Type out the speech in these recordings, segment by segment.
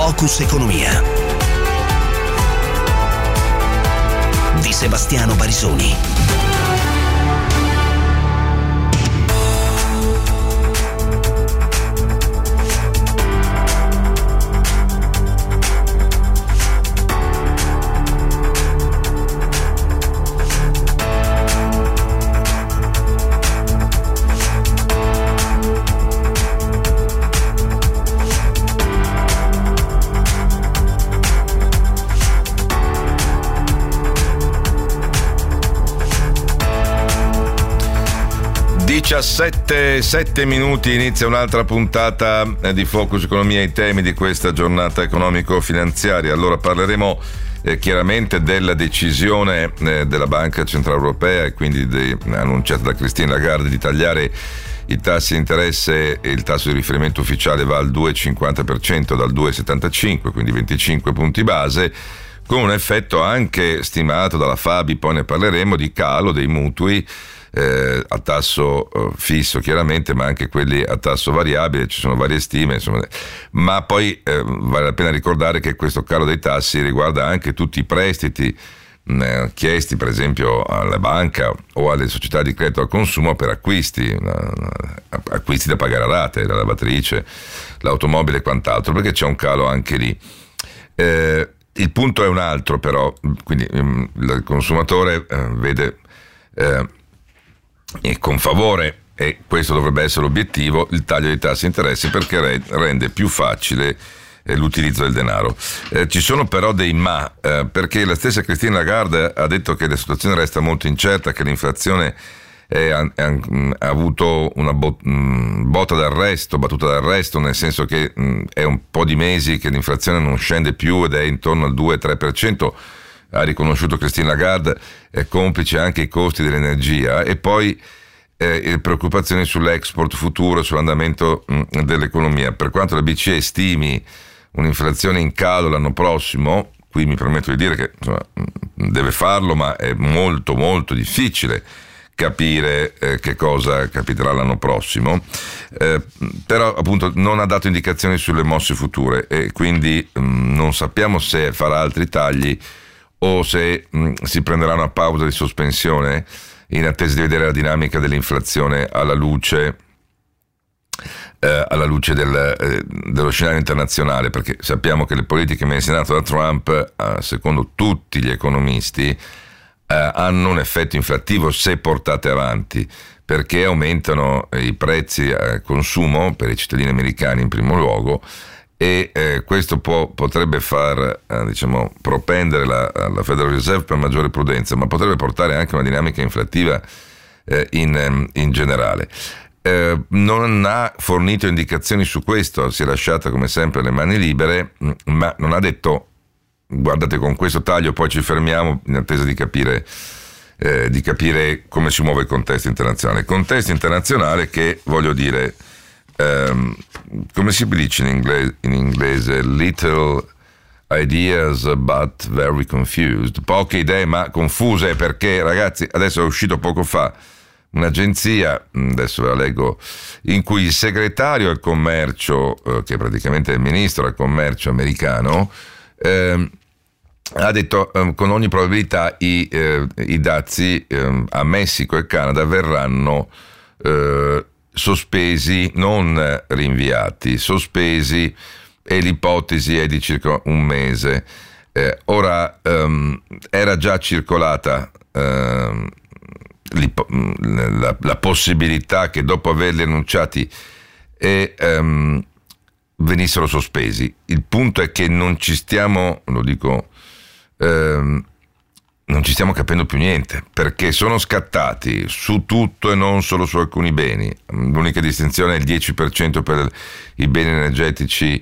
Focus Economia di Sebastiano Barisoni. Sette minuti, inizia un'altra puntata di Focus Economia, i temi di questa giornata economico-finanziaria. Allora parleremo chiaramente della decisione della Banca Centrale Europea e quindi annunciata da Christine Lagarde di tagliare i tassi di interesse, e il tasso di riferimento ufficiale va al 2,50% dal 2,75, quindi 25 punti base, con un effetto anche stimato dalla Fabi, poi ne parleremo, di calo dei mutui a tasso fisso chiaramente, ma anche quelli a tasso variabile. Ci sono varie stime, insomma. Ma poi vale la pena ricordare che questo calo dei tassi riguarda anche tutti i prestiti chiesti per esempio alla banca o alle società di credito al consumo per acquisti da pagare a rate, la lavatrice, l'automobile e quant'altro, perché c'è un calo anche lì. Il punto è un altro però, quindi il consumatore vede e con favore, e questo dovrebbe essere l'obiettivo, il taglio dei tassi di interesse, perché rende più facile l'utilizzo del denaro. Ci sono però dei ma, perché la stessa Christine Lagarde ha detto che la situazione resta molto incerta, che l'inflazione ha avuto una battuta d'arresto, nel senso che è un po' di mesi che l'inflazione non scende più ed è intorno al 2-3%. Ha riconosciuto Christine Lagarde, è complice anche i costi dell'energia, e poi preoccupazioni sull'export futuro, sull'andamento dell'economia. Per quanto la BCE stimi un'inflazione in calo l'anno prossimo, qui mi permetto di dire che insomma, deve farlo, ma è molto molto difficile capire che cosa capiterà l'anno prossimo, però appunto non ha dato indicazioni sulle mosse future, e quindi non sappiamo se farà altri tagli o se si prenderà una pausa di sospensione in attesa di vedere la dinamica dell'inflazione alla luce dello scenario internazionale, perché sappiamo che le politiche messe in atto da Trump, secondo tutti gli economisti, hanno un effetto inflattivo se portate avanti, perché aumentano i prezzi al consumo per i cittadini americani in primo luogo, e questo potrebbe far propendere la Federal Reserve per maggiore prudenza, ma potrebbe portare anche una dinamica inflattiva in generale. Non ha fornito indicazioni su questo, si è lasciata come sempre le mani libere, ma non ha detto guardate, con questo taglio poi ci fermiamo, in attesa di capire come si muove il contesto internazionale. Il contesto internazionale che, voglio dire, come si dice in inglese, little ideas but very confused, poche idee ma confuse, perché ragazzi, adesso è uscito poco fa un'agenzia, adesso ve la leggo, in cui il segretario al commercio, che praticamente è il ministro al commercio americano, ha detto con ogni probabilità i dazi a Messico e Canada verranno sospesi, non rinviati, sospesi, e l'ipotesi è di circa un mese. Ora era già circolata la possibilità che dopo averli annunciati venissero sospesi. Il punto è che non ci stiamo, non ci stiamo capendo più niente, perché sono scattati su tutto e non solo su alcuni beni. L'unica distinzione è il 10% per i beni energetici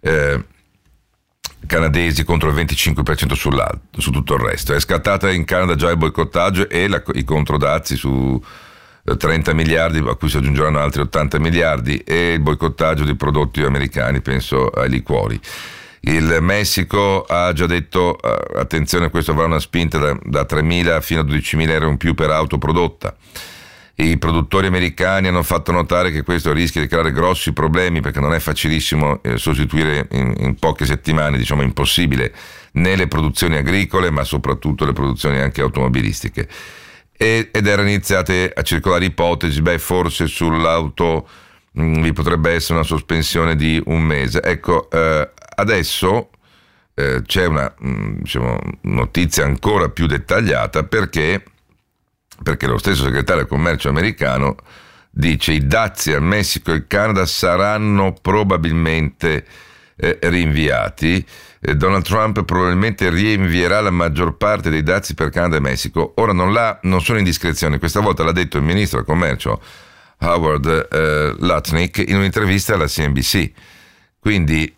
canadesi contro il 25% su tutto il resto. È scattata in Canada già il boicottaggio e i controdazi su 30 miliardi, a cui si aggiungeranno altri 80 miliardi, e il boicottaggio di prodotti americani, penso ai liquori. Il Messico ha già detto attenzione, questo avrà una spinta da 3.000 fino a 12.000 euro in più per auto prodotta. I produttori americani hanno fatto notare che questo rischia di creare grossi problemi, perché non è facilissimo sostituire in poche settimane, diciamo impossibile, né le produzioni agricole ma soprattutto le produzioni anche automobilistiche. Ed erano iniziate a circolare ipotesi, forse sull'auto vi potrebbe essere una sospensione di un mese. Ecco, adesso c'è una notizia ancora più dettagliata, perché lo stesso segretario del commercio americano dice: i dazi al Messico e al Canada saranno probabilmente rinviati. Donald Trump probabilmente rinvierà la maggior parte dei dazi per Canada e Messico. Ora non sono indiscrezioni, questa volta l'ha detto il ministro del commercio Howard Lutnick in un'intervista alla CNBC, quindi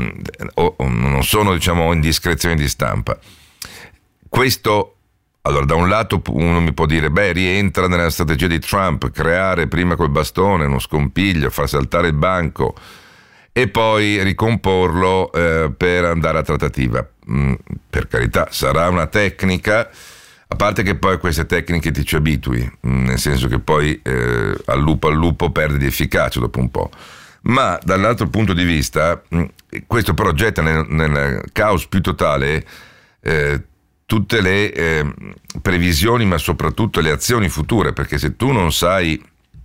non sono indiscrezioni di stampa. Questo, allora, da un lato uno mi può dire rientra nella strategia di Trump, creare prima col bastone uno scompiglio, far saltare il banco e poi ricomporlo per andare a trattativa. Per carità, sarà una tecnica, a parte che poi a queste tecniche ti ci abitui, nel senso che poi al lupo perde di efficacia dopo un po'. Ma dall'altro punto di vista, questo però getta nel caos più totale tutte le previsioni, ma soprattutto le azioni future, perché se tu non sai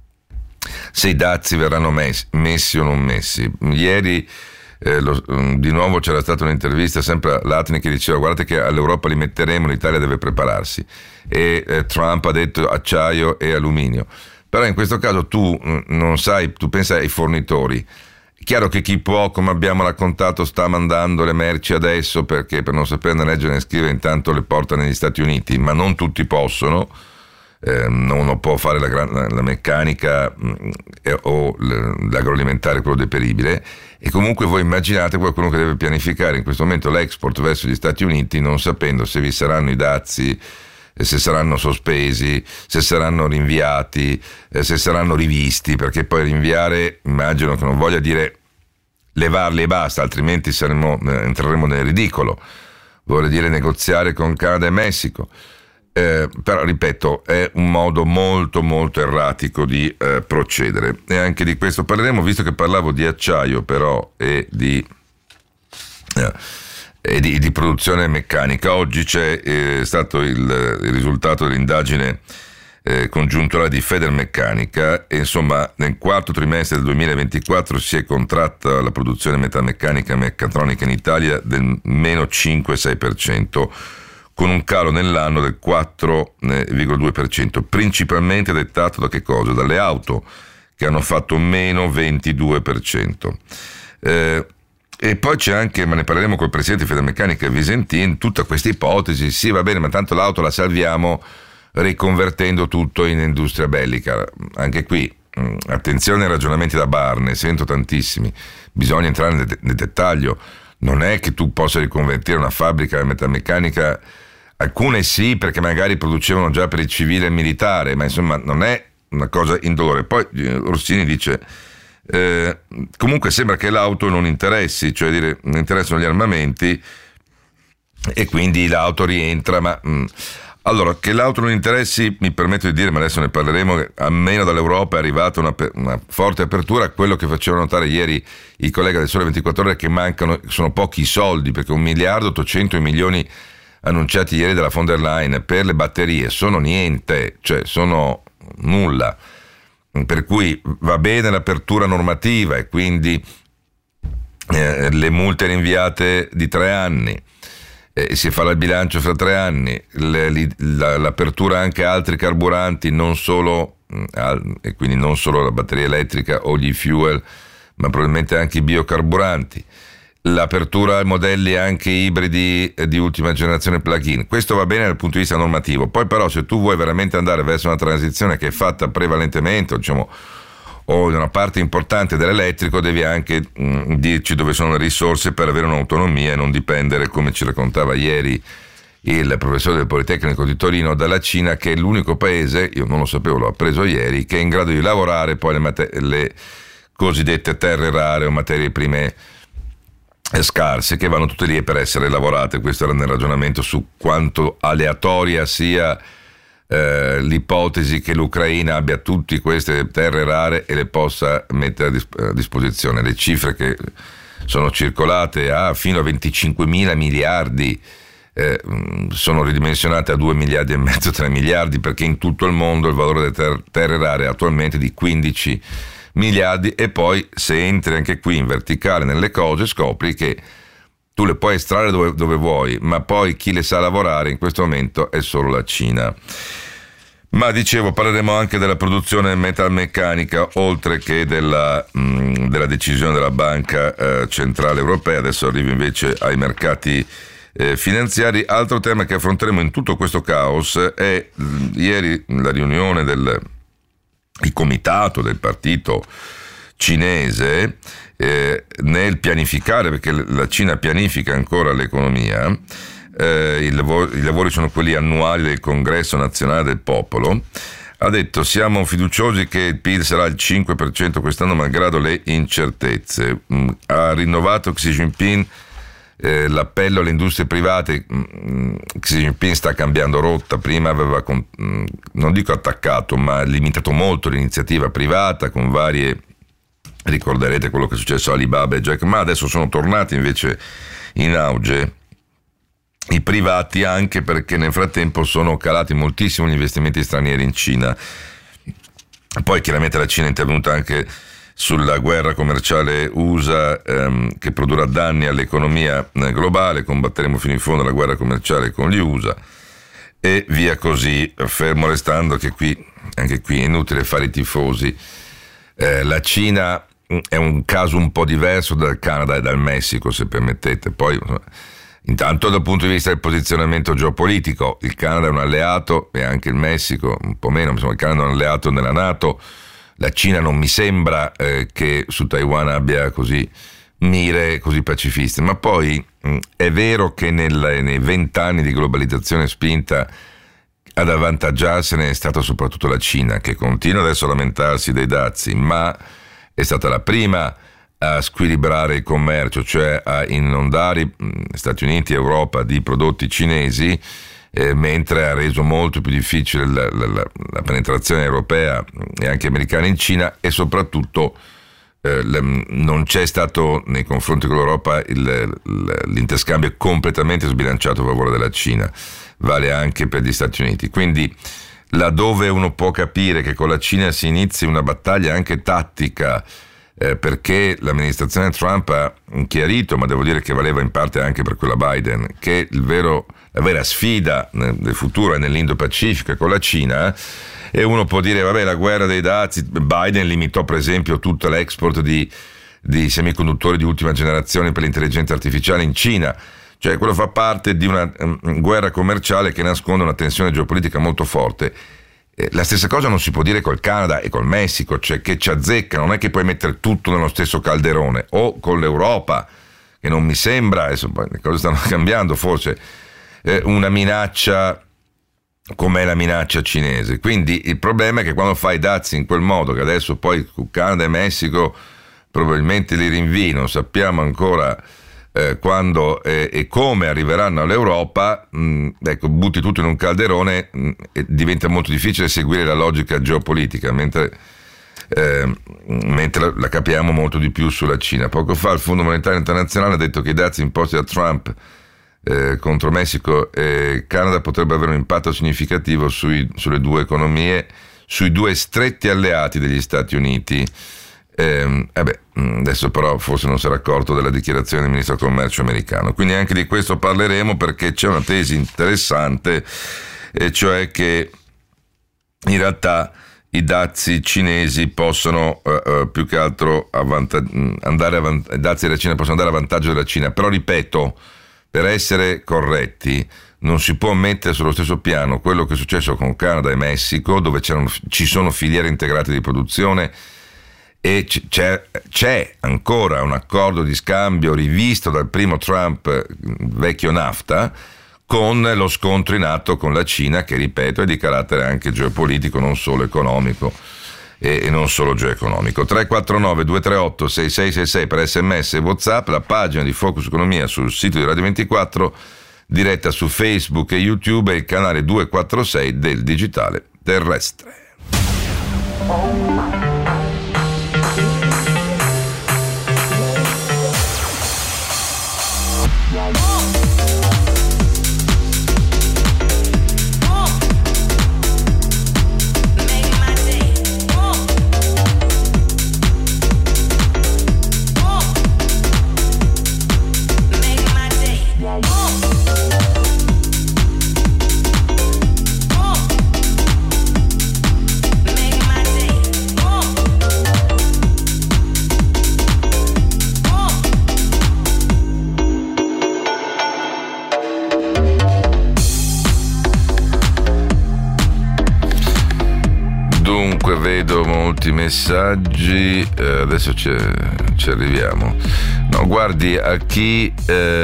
se i dazi verranno messi o non messi. Ieri di nuovo c'era stata un'intervista sempre a Latni che diceva: guardate che all'Europa li metteremo, l'Italia deve prepararsi, e Trump ha detto acciaio e alluminio. Però in questo caso tu non sai, tu pensa ai fornitori. È chiaro che chi può, come abbiamo raccontato, sta mandando le merci adesso, perché per non saperne leggere né scrivere intanto le porta negli Stati Uniti, ma non tutti possono. Uno può fare la meccanica o l'agroalimentare, quello deperibile, e comunque voi immaginate qualcuno che deve pianificare in questo momento l'export verso gli Stati Uniti, non sapendo se vi saranno i dazi, se saranno sospesi, se saranno rinviati, se saranno rivisti, perché poi rinviare immagino che non voglia dire levarli e basta, altrimenti entreremo nel ridicolo. Vuole dire negoziare con Canada e Messico. Però ripeto, è un modo molto molto erratico di procedere, e anche di questo parleremo, visto che parlavo di acciaio però e di produzione meccanica. Oggi c'è stato il risultato dell'indagine congiunturale di Federmeccanica, e insomma nel quarto trimestre del 2024 si è contratta la produzione metalmeccanica meccatronica in Italia del meno 5,6%, con un calo nell'anno del 4,2%, principalmente dettato da che cosa? Dalle auto, che hanno fatto meno 22%. E poi c'è anche, ma ne parleremo col presidente di Federmeccanica Visentin, tutta questa ipotesi: sì, va bene, ma tanto l'auto la salviamo riconvertendo tutto in industria bellica. Anche qui, attenzione ai ragionamenti da bar, ne sento tantissimi, bisogna entrare nel dettaglio. Non è che tu possa riconvertire una fabbrica metalmeccanica, alcune sì, perché magari producevano già per il civile e il militare, ma insomma non è una cosa indolore. Poi Orsini dice comunque sembra che l'auto non interessi, cioè dire non interessano gli armamenti e quindi l'auto rientra, ma allora, che l'auto non interessi, mi permetto di dire, ma adesso ne parleremo, che almeno dall'Europa è arrivata una forte apertura a quello che facevano notare ieri i colleghi del Sole 24 Ore, che sono pochi i soldi, perché 1.800 milioni annunciati ieri dalla von der Leyen per le batterie sono niente, cioè sono nulla, per cui va bene l'apertura normativa e quindi le multe rinviate di 3 anni, si farà il bilancio fra 3 anni, l'apertura anche a altri carburanti, non solo, e quindi non solo la batteria elettrica o gli fuel, ma probabilmente anche i biocarburanti, l'apertura ai modelli anche ibridi di ultima generazione plug-in. Questo va bene dal punto di vista normativo. Poi però, se tu vuoi veramente andare verso una transizione che è fatta prevalentemente, o in una parte importante dell'elettrico, devi anche dirci dove sono le risorse per avere un'autonomia e non dipendere, come ci raccontava ieri il professore del Politecnico di Torino, dalla Cina, che è l'unico paese, io non lo sapevo, l'ho appreso ieri, che è in grado di lavorare poi le cosiddette terre rare o materie prime scarse, che vanno tutte lì per essere lavorate. Questo era nel ragionamento su quanto aleatoria sia l'ipotesi che l'Ucraina abbia tutte queste terre rare e le possa mettere a disposizione. Le cifre che sono circolate fino a 25.000 miliardi sono ridimensionate a 2 miliardi e mezzo, 3 miliardi, perché in tutto il mondo il valore delle terre rare è attualmente di 15 miliardi, e poi se entri anche qui in verticale nelle cose scopri che tu le puoi estrarre dove vuoi, ma poi chi le sa lavorare in questo momento è solo la Cina. Ma dicevo, parleremo anche della produzione metalmeccanica, oltre che della decisione della Banca Centrale Europea. Adesso arrivo invece ai mercati finanziari. Altro tema che affronteremo in tutto questo caos è ieri la riunione del comitato del partito cinese nel pianificare, perché la Cina pianifica ancora l'economia. I lavori sono quelli annuali del Congresso Nazionale del Popolo. Ha detto: siamo fiduciosi che il PIL sarà il 5% quest'anno malgrado le incertezze. Ha rinnovato Xi Jinping l'appello alle industrie private. Xi Jinping sta cambiando rotta. Prima aveva non dico attaccato, ma limitato molto l'iniziativa privata con varie, ricorderete quello che è successo a Alibaba e Jack Ma. Adesso sono tornati invece in auge i privati, anche perché nel frattempo sono calati moltissimo gli investimenti stranieri in Cina. Poi chiaramente la Cina è intervenuta anche sulla guerra commerciale USA che produrrà danni all'economia globale. Combatteremo fino in fondo la guerra commerciale con gli USA e via così, fermo restando che anche qui è inutile fare i tifosi. La Cina è un caso un po' diverso dal Canada e dal Messico, se permettete. Poi intanto dal punto di vista del posizionamento geopolitico, il Canada è un alleato e anche il Messico un po' meno. Insomma, il Canada è un alleato nella NATO. La Cina non mi sembra che su Taiwan abbia così mire così pacifiste, ma poi è vero che nei 20 anni di globalizzazione spinta ad avvantaggiarsene è stata soprattutto la Cina, che continua adesso a lamentarsi dei dazi, ma è stata la prima a squilibrare il commercio, cioè a inondare Stati Uniti e Europa di prodotti cinesi, mentre ha reso molto più difficile la penetrazione europea e anche americana in Cina, e soprattutto non c'è stato nei confronti con l'Europa l'interscambio completamente sbilanciato a favore della Cina. Vale anche per gli Stati Uniti. Quindi laddove uno può capire che con la Cina si inizi una battaglia anche tattica, perché l'amministrazione Trump ha chiarito, ma devo dire che valeva in parte anche per quella Biden, che la vera sfida del futuro è nell'Indo-Pacifico e con la Cina, e uno può dire vabbè, la guerra dei dazi. Biden limitò per esempio tutto l'export di semiconduttori di ultima generazione per l'intelligenza artificiale in Cina. Cioè, quello fa parte di una guerra commerciale che nasconde una tensione geopolitica molto forte. La stessa cosa non si può dire col Canada e col Messico, cioè che ci azzeccano. Non è che puoi mettere tutto nello stesso calderone, o con l'Europa, che non mi sembra, adesso le cose stanno cambiando, forse una minaccia come la minaccia cinese. Quindi il problema è che quando fai dazi in quel modo, che adesso poi con Canada e Messico probabilmente li rinvii, non sappiamo ancora quando e come arriveranno all'Europa, ecco, butti tutto in un calderone e diventa molto difficile seguire la logica geopolitica, mentre la capiamo molto di più sulla Cina. Poco fa il Fondo Monetario Internazionale ha detto che i dazi imposti da Trump contro Messico e Canada potrebbero avere un impatto significativo sulle due economie, sui due stretti alleati degli Stati Uniti. Adesso però forse non si era accorto della dichiarazione del ministro del commercio americano, quindi anche di questo parleremo, perché c'è una tesi interessante, e cioè che in realtà i dazi cinesi possono più che altro i dazi della Cina possono andare a vantaggio della Cina, però ripeto, per essere corretti non si può mettere sullo stesso piano quello che è successo con Canada e Messico, dove ci sono filiere integrate di produzione, e c'è ancora un accordo di scambio rivisto dal primo Trump, vecchio NAFTA, con lo scontro in atto con la Cina, che ripeto è di carattere anche geopolitico, non solo economico e non solo geoeconomico. 349 238 6666 per SMS e WhatsApp, la pagina di Focus Economia sul sito di Radio 24. diretta su Facebook e YouTube e il canale 246 del digitale terrestre. Vedo molti messaggi, adesso ci arriviamo. No, guardi, a chi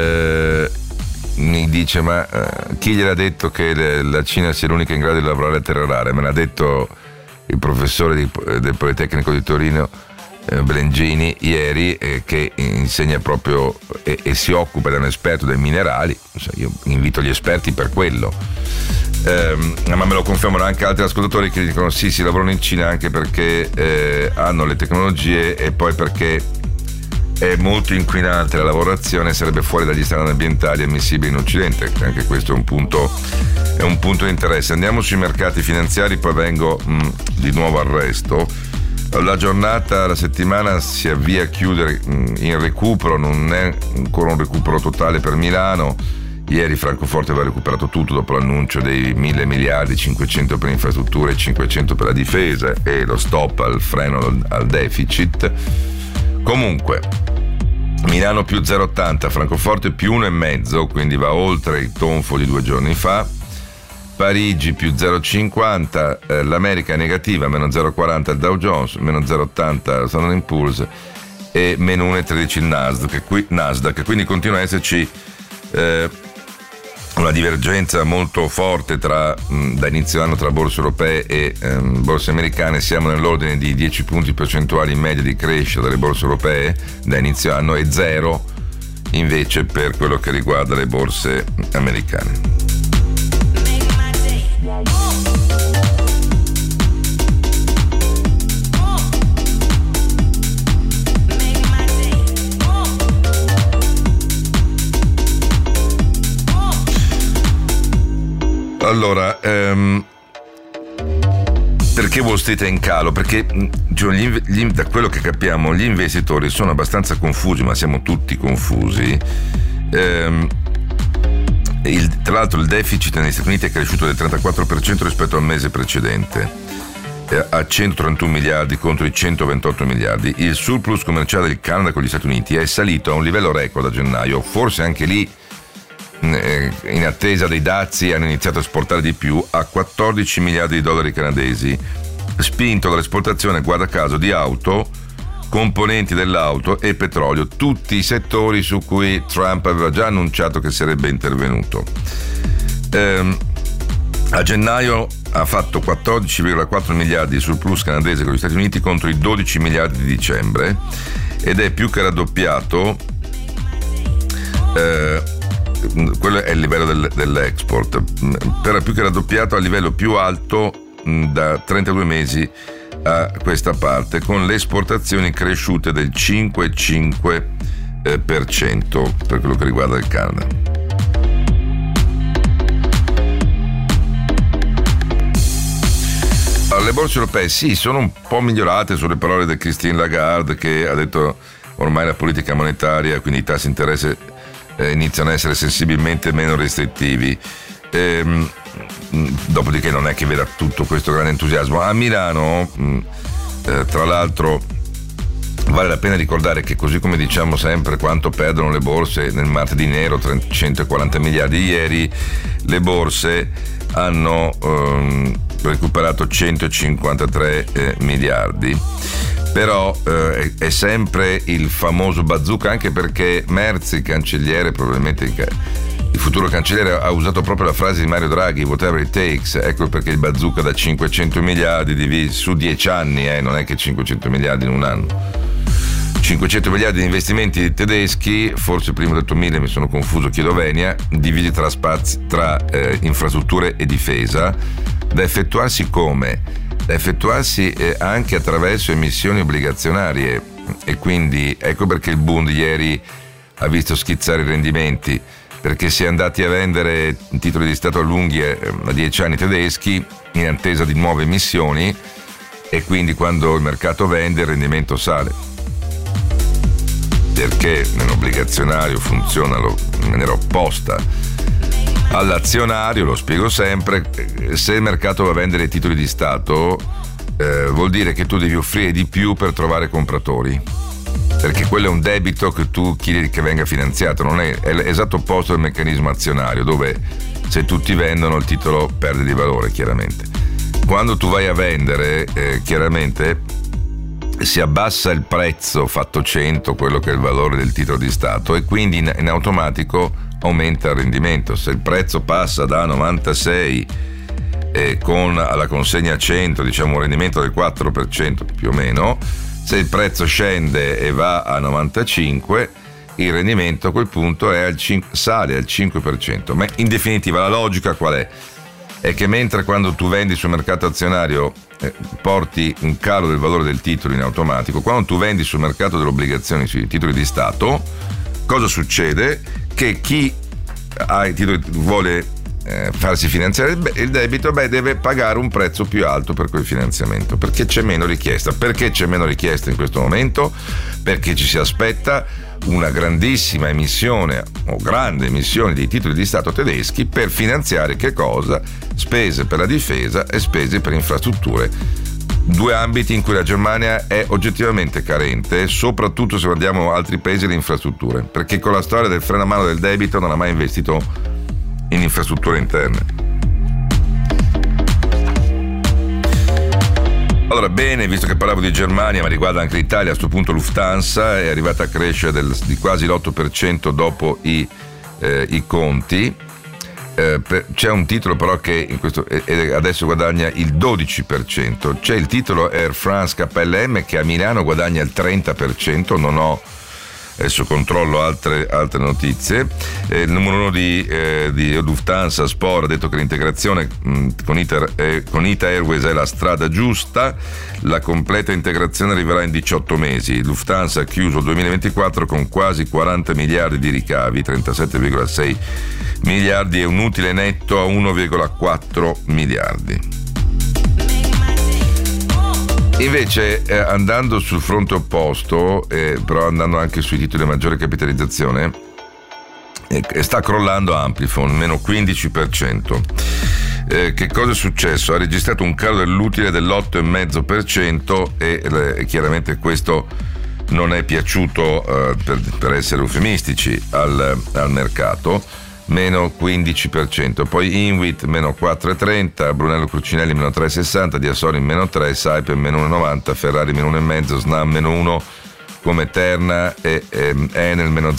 mi dice ma chi gliel'ha detto che la Cina sia l'unica in grado di lavorare a terra rara? Me l'ha detto il professore del Politecnico di Torino, Belengini, ieri, che insegna proprio e si occupa, da un esperto dei minerali. Io invito gli esperti per quello. Ma me lo confermano anche altri ascoltatori che dicono sì, si lavorano in Cina anche perché hanno le tecnologie e poi perché è molto inquinante la lavorazione, sarebbe fuori dagli standard ambientali ammissibili in Occidente. Anche questo è un punto di interesse. Andiamo sui mercati finanziari, poi vengo di nuovo al resto. La settimana si avvia a chiudere in recupero, non è ancora un recupero totale per Milano. Ieri Francoforte aveva recuperato tutto dopo l'annuncio dei 1.000 miliardi, 500 per infrastrutture e 500 per la difesa e lo stop al freno al deficit. Comunque, Milano più 0,80, Francoforte più 1,5, quindi va oltre il tonfo di 2 giorni fa. Parigi più 0,50, l'America è negativa, meno 0,40 il Dow Jones, meno 0,80 il Standard & Poor's e meno 1,13 il Nasdaq, quindi continua a esserci una divergenza molto forte da inizio anno tra borse europee e borse americane. Siamo nell'ordine di 10 punti percentuali in media di crescita delle borse europee da inizio anno e 0 invece per quello che riguarda le borse americane. Allora, perché Wall Street è in calo? Perché da quello che capiamo gli investitori sono abbastanza confusi, ma siamo tutti confusi. Tra l'altro il deficit negli Stati Uniti è cresciuto del 34% rispetto al mese precedente, a 131 miliardi contro i 128 miliardi. Il surplus commerciale del Canada con gli Stati Uniti è salito a un livello record a gennaio, forse anche lì in attesa dei dazi hanno iniziato a esportare di più, a 14 miliardi di dollari canadesi, spinto dall'esportazione, guarda caso, di auto, componenti dell'auto e petrolio, tutti i settori su cui Trump aveva già annunciato che sarebbe intervenuto. A gennaio ha fatto 14,4 miliardi di surplus canadese con gli Stati Uniti contro i 12 miliardi di dicembre ed è più che raddoppiato. Quello è il livello dell'export, però più che raddoppiato al livello più alto da 32 mesi a questa parte, con le esportazioni cresciute del 5,5% per quello che riguarda il Canada. Allora, le borse europee sì, sono un po' migliorate sulle parole di Christine Lagarde, che ha detto ormai la politica monetaria, quindi i tassi di interesse iniziano a essere sensibilmente meno restrittivi. Dopodiché non è che veda tutto questo grande entusiasmo. A Milano, tra l'altro, vale la pena ricordare che, così come diciamo sempre quanto perdono le borse nel martedì nero, 140 miliardi, ieri le borse hanno recuperato 153 miliardi. Però è sempre il famoso bazooka, anche perché Merz, il cancelliere, probabilmente il futuro cancelliere, ha usato proprio la frase di Mario Draghi, whatever it takes. Ecco perché il bazooka da 500 miliardi su 10 anni, non è che 500 miliardi in un anno, 500 miliardi di investimenti tedeschi, forse prima ho detto 1000, mi sono confuso, chiedo venia, divisi tra infrastrutture e difesa, da effettuarsi come? Da effettuarsi anche attraverso emissioni obbligazionarie, e quindi ecco perché il Bund ieri ha visto schizzare i rendimenti, perché si è andati a vendere titoli di Stato a lunghi a 10 anni tedeschi in attesa di nuove emissioni, e quindi quando il mercato vende il rendimento sale, perché nell'obbligazionario funziona in maniera opposta all'azionario. Lo spiego sempre: se il mercato va a vendere titoli di Stato vuol dire che tu devi offrire di più per trovare compratori, perché quello è un debito che tu chiedi che venga finanziato, non è l'esatto opposto del meccanismo azionario, dove se tutti vendono il titolo perde di valore, chiaramente. Quando tu vai a vendere, chiaramente si abbassa il prezzo fatto 100, quello che è il valore del titolo di Stato, e quindi in automatico aumenta il rendimento. Se il prezzo passa da 96 con alla consegna 100, diciamo un rendimento del 4% più o meno, se il prezzo scende e va a 95, il rendimento a quel punto sale al 5%. Ma in definitiva la logica qual è? È che mentre quando tu vendi sul mercato azionario porti un calo del valore del titolo in automatico, quando tu vendi sul mercato delle obbligazioni sui titoli di Stato, cosa succede? Che chi ha i titoli vuole farsi finanziare il debito, deve pagare un prezzo più alto per quel finanziamento, perché c'è meno richiesta. Perché c'è meno richiesta in questo momento? Perché ci si aspetta una grandissima emissione o grande emissione di titoli di Stato tedeschi per finanziare che cosa? Spese per la difesa e spese per infrastrutture, due ambiti in cui la Germania è oggettivamente carente, soprattutto se guardiamo altri paesi le infrastrutture, perché con la storia del freno a mano del debito non ha mai investito in infrastrutture interne. Allora, bene, visto che parlavo di Germania, ma riguarda anche l'Italia, a questo punto Lufthansa è arrivata a crescere di quasi l'8% dopo i conti. C'è un titolo però che adesso guadagna il 12%, c'è il titolo Air France KLM che a Milano guadagna il 30%, non ho adesso controllo altre notizie. Il numero 1 di Lufthansa, Spor, ha detto che l'integrazione con ITA Airways è la strada giusta, la completa integrazione arriverà in 18 mesi. Lufthansa ha chiuso il 2024 con quasi 40 miliardi di ricavi, 37,6 miliardi e un utile netto a 1,4 miliardi. Invece andando sul fronte opposto, però andando anche sui titoli di maggiore capitalizzazione, sta crollando Amplifon, meno 15%. Che cosa è successo? Ha registrato un calo dell'utile dell'8,5% e chiaramente questo non è piaciuto, per essere eufemistici, al mercato. Meno 15%, poi Inwit meno 4,30, Brunello Crucinelli meno 3,60, Diasorin meno 3, Saipem meno 1,90, Ferrari meno 1,5, Snam meno 1, come Terna e Enel meno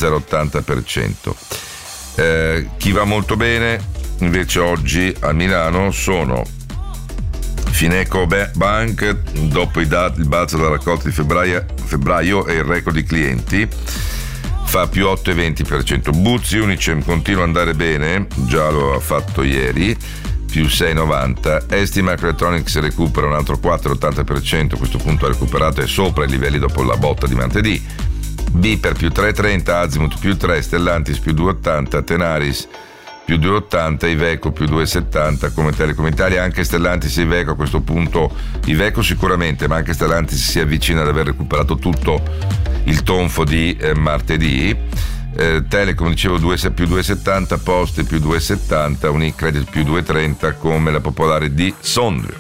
0,80%. Chi va molto bene invece oggi a Milano sono Fineco Bank, dopo il balzo della raccolta di febbraio e il record di clienti, fa più 8,20%. Buzzi Unicem continua ad andare bene, già lo ha fatto ieri, più 6,90%. Esti Microelectronics recupera un altro 4,80%, a questo punto ha recuperato, è sopra i livelli dopo la botta di martedì. Biper più 3,30%, Azimut più 3%, Stellantis più 2,80%, Tenaris più 2,80%, Iveco più 2,70%, come Telecom Italia. Anche Stellantis e Iveco a questo punto, Iveco sicuramente, ma anche Stellantis si avvicina ad aver recuperato tutto il tonfo di martedì. Telecom dicevo più 2,70%, Poste più 2,70%, Unicredit più 2,30%, come la Popolare di Sondrio.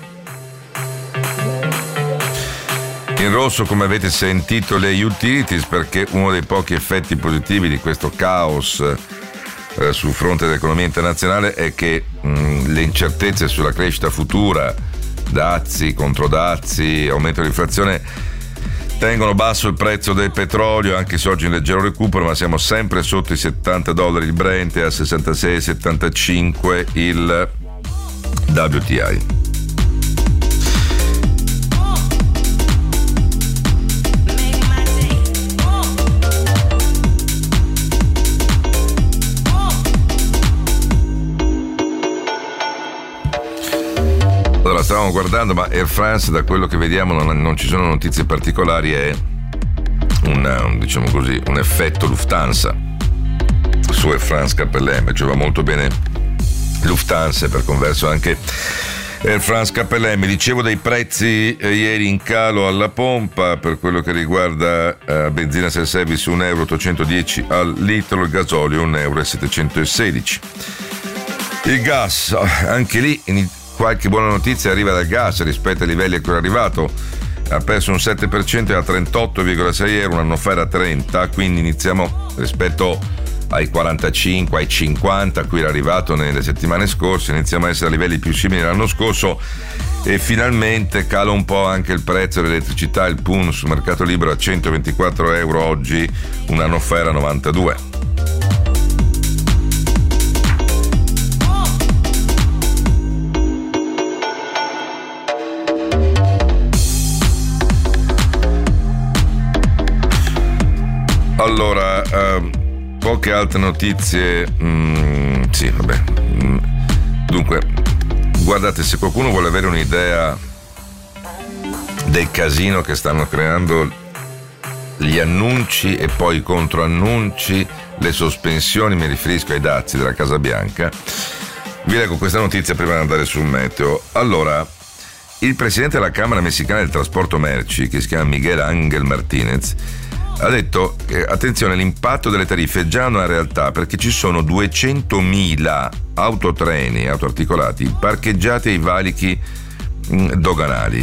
In rosso, come avete sentito, le utilities, perché uno dei pochi effetti positivi di questo caos sul fronte dell'economia internazionale è che le incertezze sulla crescita futura, dazi contro dazi, aumento dell'inflazione, tengono basso il prezzo del petrolio, anche se oggi in leggero recupero, ma siamo sempre sotto i $70 il Brent e a 66,75 il WTI. stavamo guardando, ma Air France, da quello che vediamo, non ci sono notizie particolari, è diciamo così, un effetto Lufthansa su Air France KLM, cioè va molto bene Lufthansa e per converso anche Air France KLM. Dicevo dei prezzi ieri in calo alla pompa per quello che riguarda benzina self-service €1,810 al litro, il gasolio €1,716. Il gas, anche lì qualche buona notizia arriva dal gas rispetto ai livelli a cui è arrivato, ha perso un 7% e a €38,6, un anno fa era 30, quindi iniziamo rispetto ai 45, ai 50 a cui era arrivato nelle settimane scorse, iniziamo a essere a livelli più simili all'anno scorso e finalmente cala un po' anche il prezzo dell'elettricità, il PUN sul mercato libero a €124 oggi, un anno fa era 92. Allora, poche altre notizie. Sì, vabbè. Dunque, guardate, se qualcuno vuole avere un'idea del casino che stanno creando gli annunci e poi i controannunci, le sospensioni, mi riferisco ai dazi della Casa Bianca, vi leggo questa notizia prima di andare sul meteo. Allora, il presidente della Camera Messicana del Trasporto Merci, che si chiama Miguel Ángel Martínez, ha detto attenzione, l'impatto delle tariffe è già una realtà perché ci sono 200.000 autotreni, autoarticolati parcheggiati ai valichi doganali.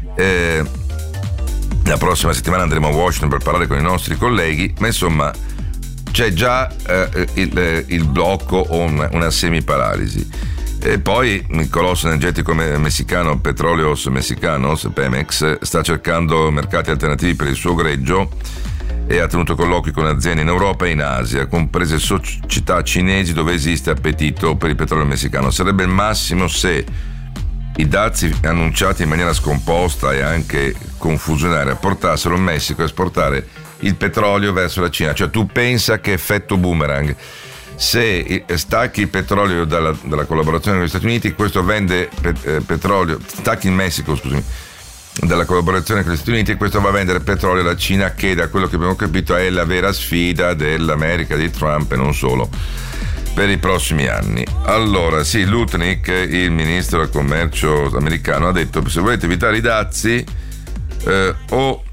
La prossima settimana andremo a Washington per parlare con i nostri colleghi, ma insomma c'è già il blocco o una semiparalisi. E poi il colosso energetico messicano Petróleos Mexicanos, Pemex, sta cercando mercati alternativi per il suo greggio e ha tenuto colloqui con aziende in Europa e in Asia, comprese società cinesi dove esiste appetito per il petrolio messicano. Sarebbe il massimo se i dazi annunciati in maniera scomposta e anche confusionaria portassero il Messico a esportare il petrolio verso la Cina. Cioè tu pensa che effetto boomerang, se stacchi il petrolio dalla collaborazione con gli Stati Uniti, questo vende petrolio, stacchi il Messico, scusami, dalla collaborazione con gli Stati Uniti, e questo va a vendere petrolio alla Cina, che da quello che abbiamo capito è la vera sfida dell'America di Trump e non solo per i prossimi anni. Allora sì, Lutnick, il ministro del commercio americano, ha detto: se volete evitare i dazi o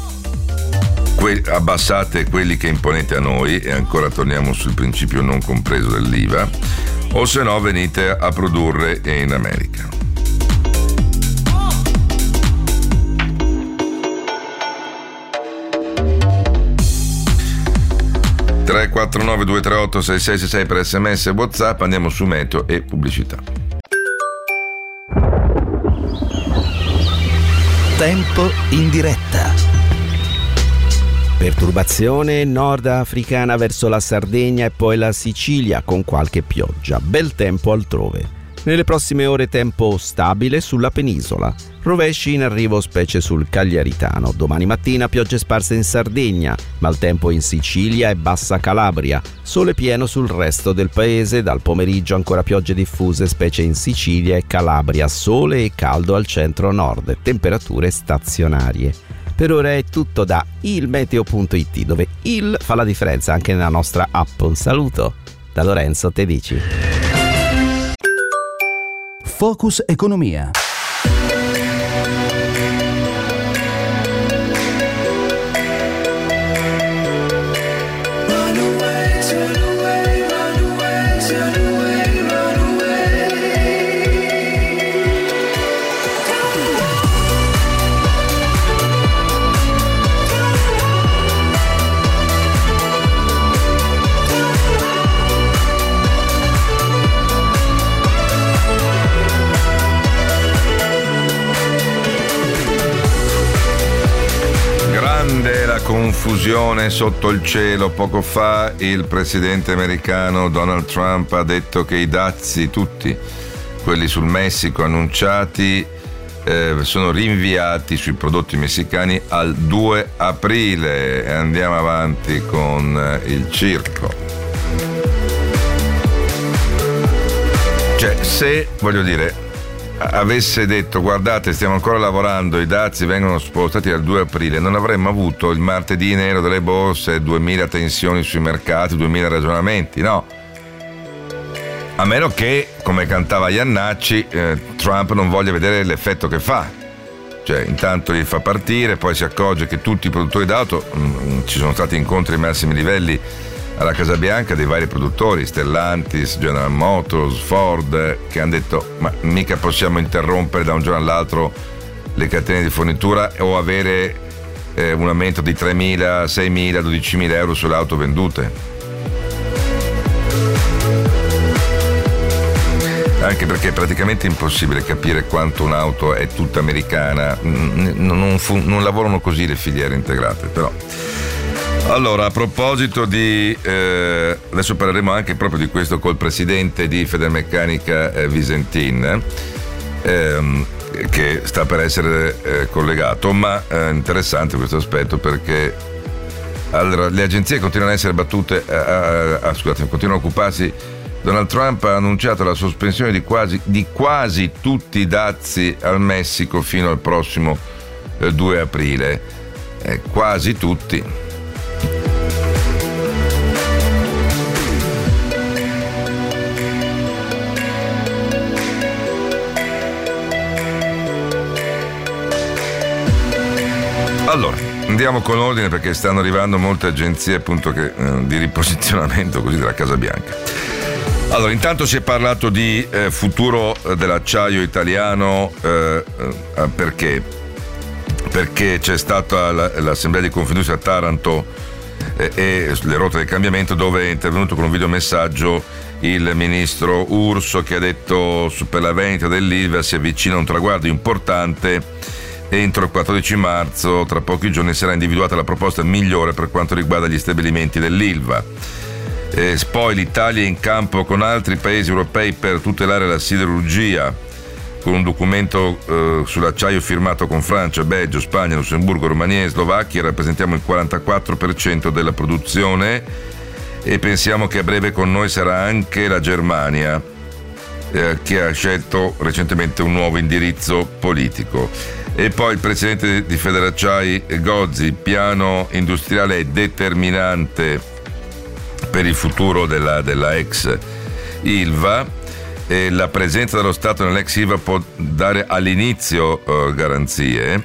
abbassate quelli che imponete a noi, e ancora torniamo sul principio non compreso dell'IVA, o se no venite a produrre in America. Tre 449 238 6666 per SMS e WhatsApp. Andiamo su meteo e pubblicità. Tempo in diretta. Perturbazione nordafricana verso la Sardegna e poi la Sicilia con qualche pioggia. Bel tempo altrove. Nelle prossime ore tempo stabile sulla penisola. Rovesci in arrivo specie sul Cagliaritano. Domani mattina piogge sparse in Sardegna, maltempo in Sicilia e bassa Calabria. Sole pieno sul resto del paese. Dal pomeriggio ancora piogge diffuse specie in Sicilia e Calabria. Sole e caldo al centro-nord. Temperature stazionarie. Per ora è tutto da ilmeteo.it, dove il fa la differenza anche nella nostra app. Un saluto da Lorenzo Tedici. Focus Economia. Confusione sotto il cielo. Poco fa il presidente americano Donald Trump ha detto che i dazi, tutti quelli sul Messico annunciati, sono rinviati sui prodotti messicani al 2 aprile. E andiamo avanti con il circo. Cioè, se, voglio dire, avesse detto guardate stiamo ancora lavorando, i dazi vengono spostati al 2 aprile, non avremmo avuto il martedì nero delle borse, 2000 tensioni sui mercati, 2000 ragionamenti, no? A meno che, come cantava Iannacci, Trump non voglia vedere l'effetto che fa. Cioè, intanto li fa partire, poi si accorge che tutti i produttori d'auto, ci sono stati incontri ai massimi livelli alla Casa Bianca dei vari produttori, Stellantis, General Motors, Ford, che hanno detto ma mica possiamo interrompere da un giorno all'altro le catene di fornitura o avere un aumento di 3.000, 6.000, 12.000 euro sulle auto vendute. Anche perché è praticamente impossibile capire quanto un'auto è tutta americana, non lavorano così le filiere integrate, però. Allora, a proposito di adesso parleremo anche proprio di questo col presidente di Federmeccanica Visentin, che sta per essere collegato, ma interessante questo aspetto perché allora, le agenzie continuano a essere battute, continuano a occuparsi. Donald Trump ha annunciato la sospensione di quasi tutti i dazi al Messico fino al prossimo 2 aprile. Quasi tutti. Allora, andiamo con ordine perché stanno arrivando molte agenzie appunto di riposizionamento così della Casa Bianca. Allora, intanto si è parlato di futuro dell'acciaio italiano, perché? Perché c'è stata l'assemblea di Confindustria a Taranto e le rotte del cambiamento, dove è intervenuto con un videomessaggio il ministro Urso, che ha detto per la vendita dell'Ilva si avvicina un traguardo importante. Entro il 14 marzo, tra pochi giorni, sarà individuata la proposta migliore per quanto riguarda gli stabilimenti dell'Ilva. Poi l'Italia è in campo con altri paesi europei per tutelare la siderurgia, con un documento sull'acciaio firmato con Francia, Belgio, Spagna, Lussemburgo, Romania e Slovacchia. Rappresentiamo il 44% della produzione e pensiamo che a breve con noi sarà anche la Germania, che ha scelto recentemente un nuovo indirizzo politico. E poi il presidente di Federacciai Gozzi: il piano industriale è determinante per il futuro della ex Ilva, e la presenza dello Stato nell'ex Ilva può dare all'inizio garanzie,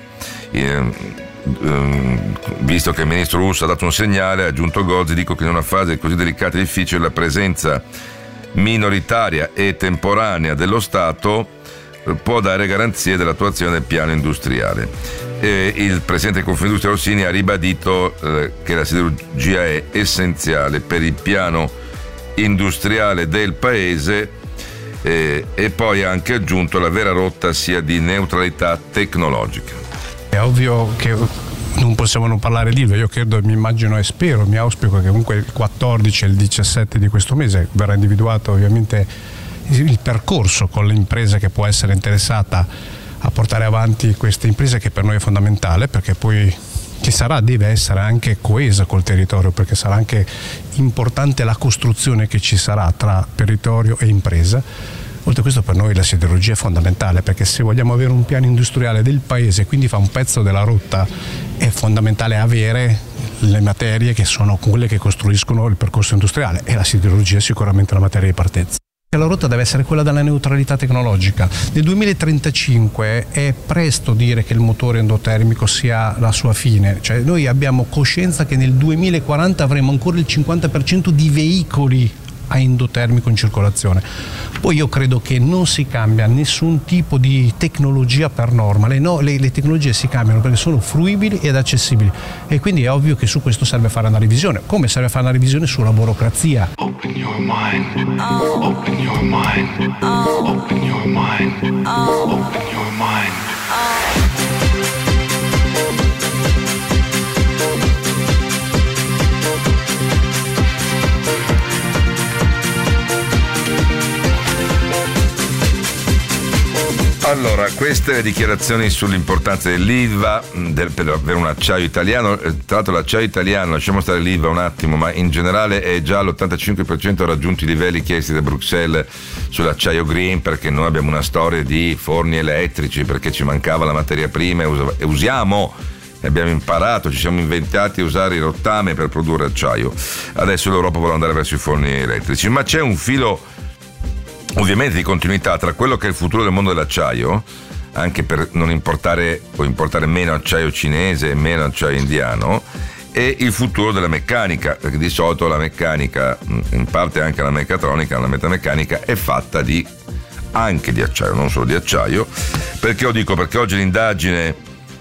visto che il ministro Urso ha dato un segnale, ha aggiunto Gozzi: dico che in una fase così delicata e difficile la presenza minoritaria e temporanea dello Stato può dare garanzie dell'attuazione del piano industriale. Il presidente di Confindustria Rossini ha ribadito che la siderurgia è essenziale per il piano industriale del paese, e poi ha anche aggiunto la vera rotta sia di neutralità tecnologica. È ovvio che non possiamo non parlare di Ilva. Io credo, mi immagino e spero, mi auspico che comunque il 14 e il 17 di questo mese verrà individuato ovviamente il percorso con l'impresa che può essere interessata a portare avanti questa impresa, che per noi è fondamentale, perché poi ci sarà, deve essere anche coesa col territorio, perché sarà anche importante la costruzione che ci sarà tra territorio e impresa. Oltre a questo, per noi la siderurgia è fondamentale, perché se vogliamo avere un piano industriale del paese, quindi fa un pezzo della rotta, è fondamentale avere le materie che sono quelle che costruiscono il percorso industriale, e la siderurgia è sicuramente la materia di partenza. La rotta deve essere quella della neutralità tecnologica. Nel 2035 è presto dire che il motore endotermico sia la sua fine, cioè noi abbiamo coscienza che nel 2040 avremo ancora il 50% di veicoli a endotermico in circolazione. Poi io credo che non si cambia nessun tipo di tecnologia per norma, le tecnologie si cambiano perché sono fruibili ed accessibili, e quindi è ovvio che su questo serve fare una revisione, come serve fare una revisione sulla burocrazia. Open your mind, open your mind, open your mind, open your mind. Allora, queste le dichiarazioni sull'importanza dell'Ilva per avere un acciaio italiano. Tra l'altro l'acciaio italiano, lasciamo stare l'Ilva un attimo, ma in generale è già all'85% raggiunti i livelli chiesti da Bruxelles sull'acciaio green, perché noi abbiamo una storia di forni elettrici, perché ci mancava la materia prima e usiamo, abbiamo imparato, ci siamo inventati a usare il rottame per produrre acciaio. Adesso l'Europa vuole andare verso i forni elettrici, ma c'è un filo ovviamente di continuità tra quello che è il futuro del mondo dell'acciaio, anche per non importare o importare meno acciaio cinese e meno acciaio indiano, e il futuro della meccanica, perché di solito la meccanica, in parte anche la meccatronica, la metalmeccanica è fatta anche di acciaio, non solo di acciaio. Perché lo dico? Perché oggi l'indagine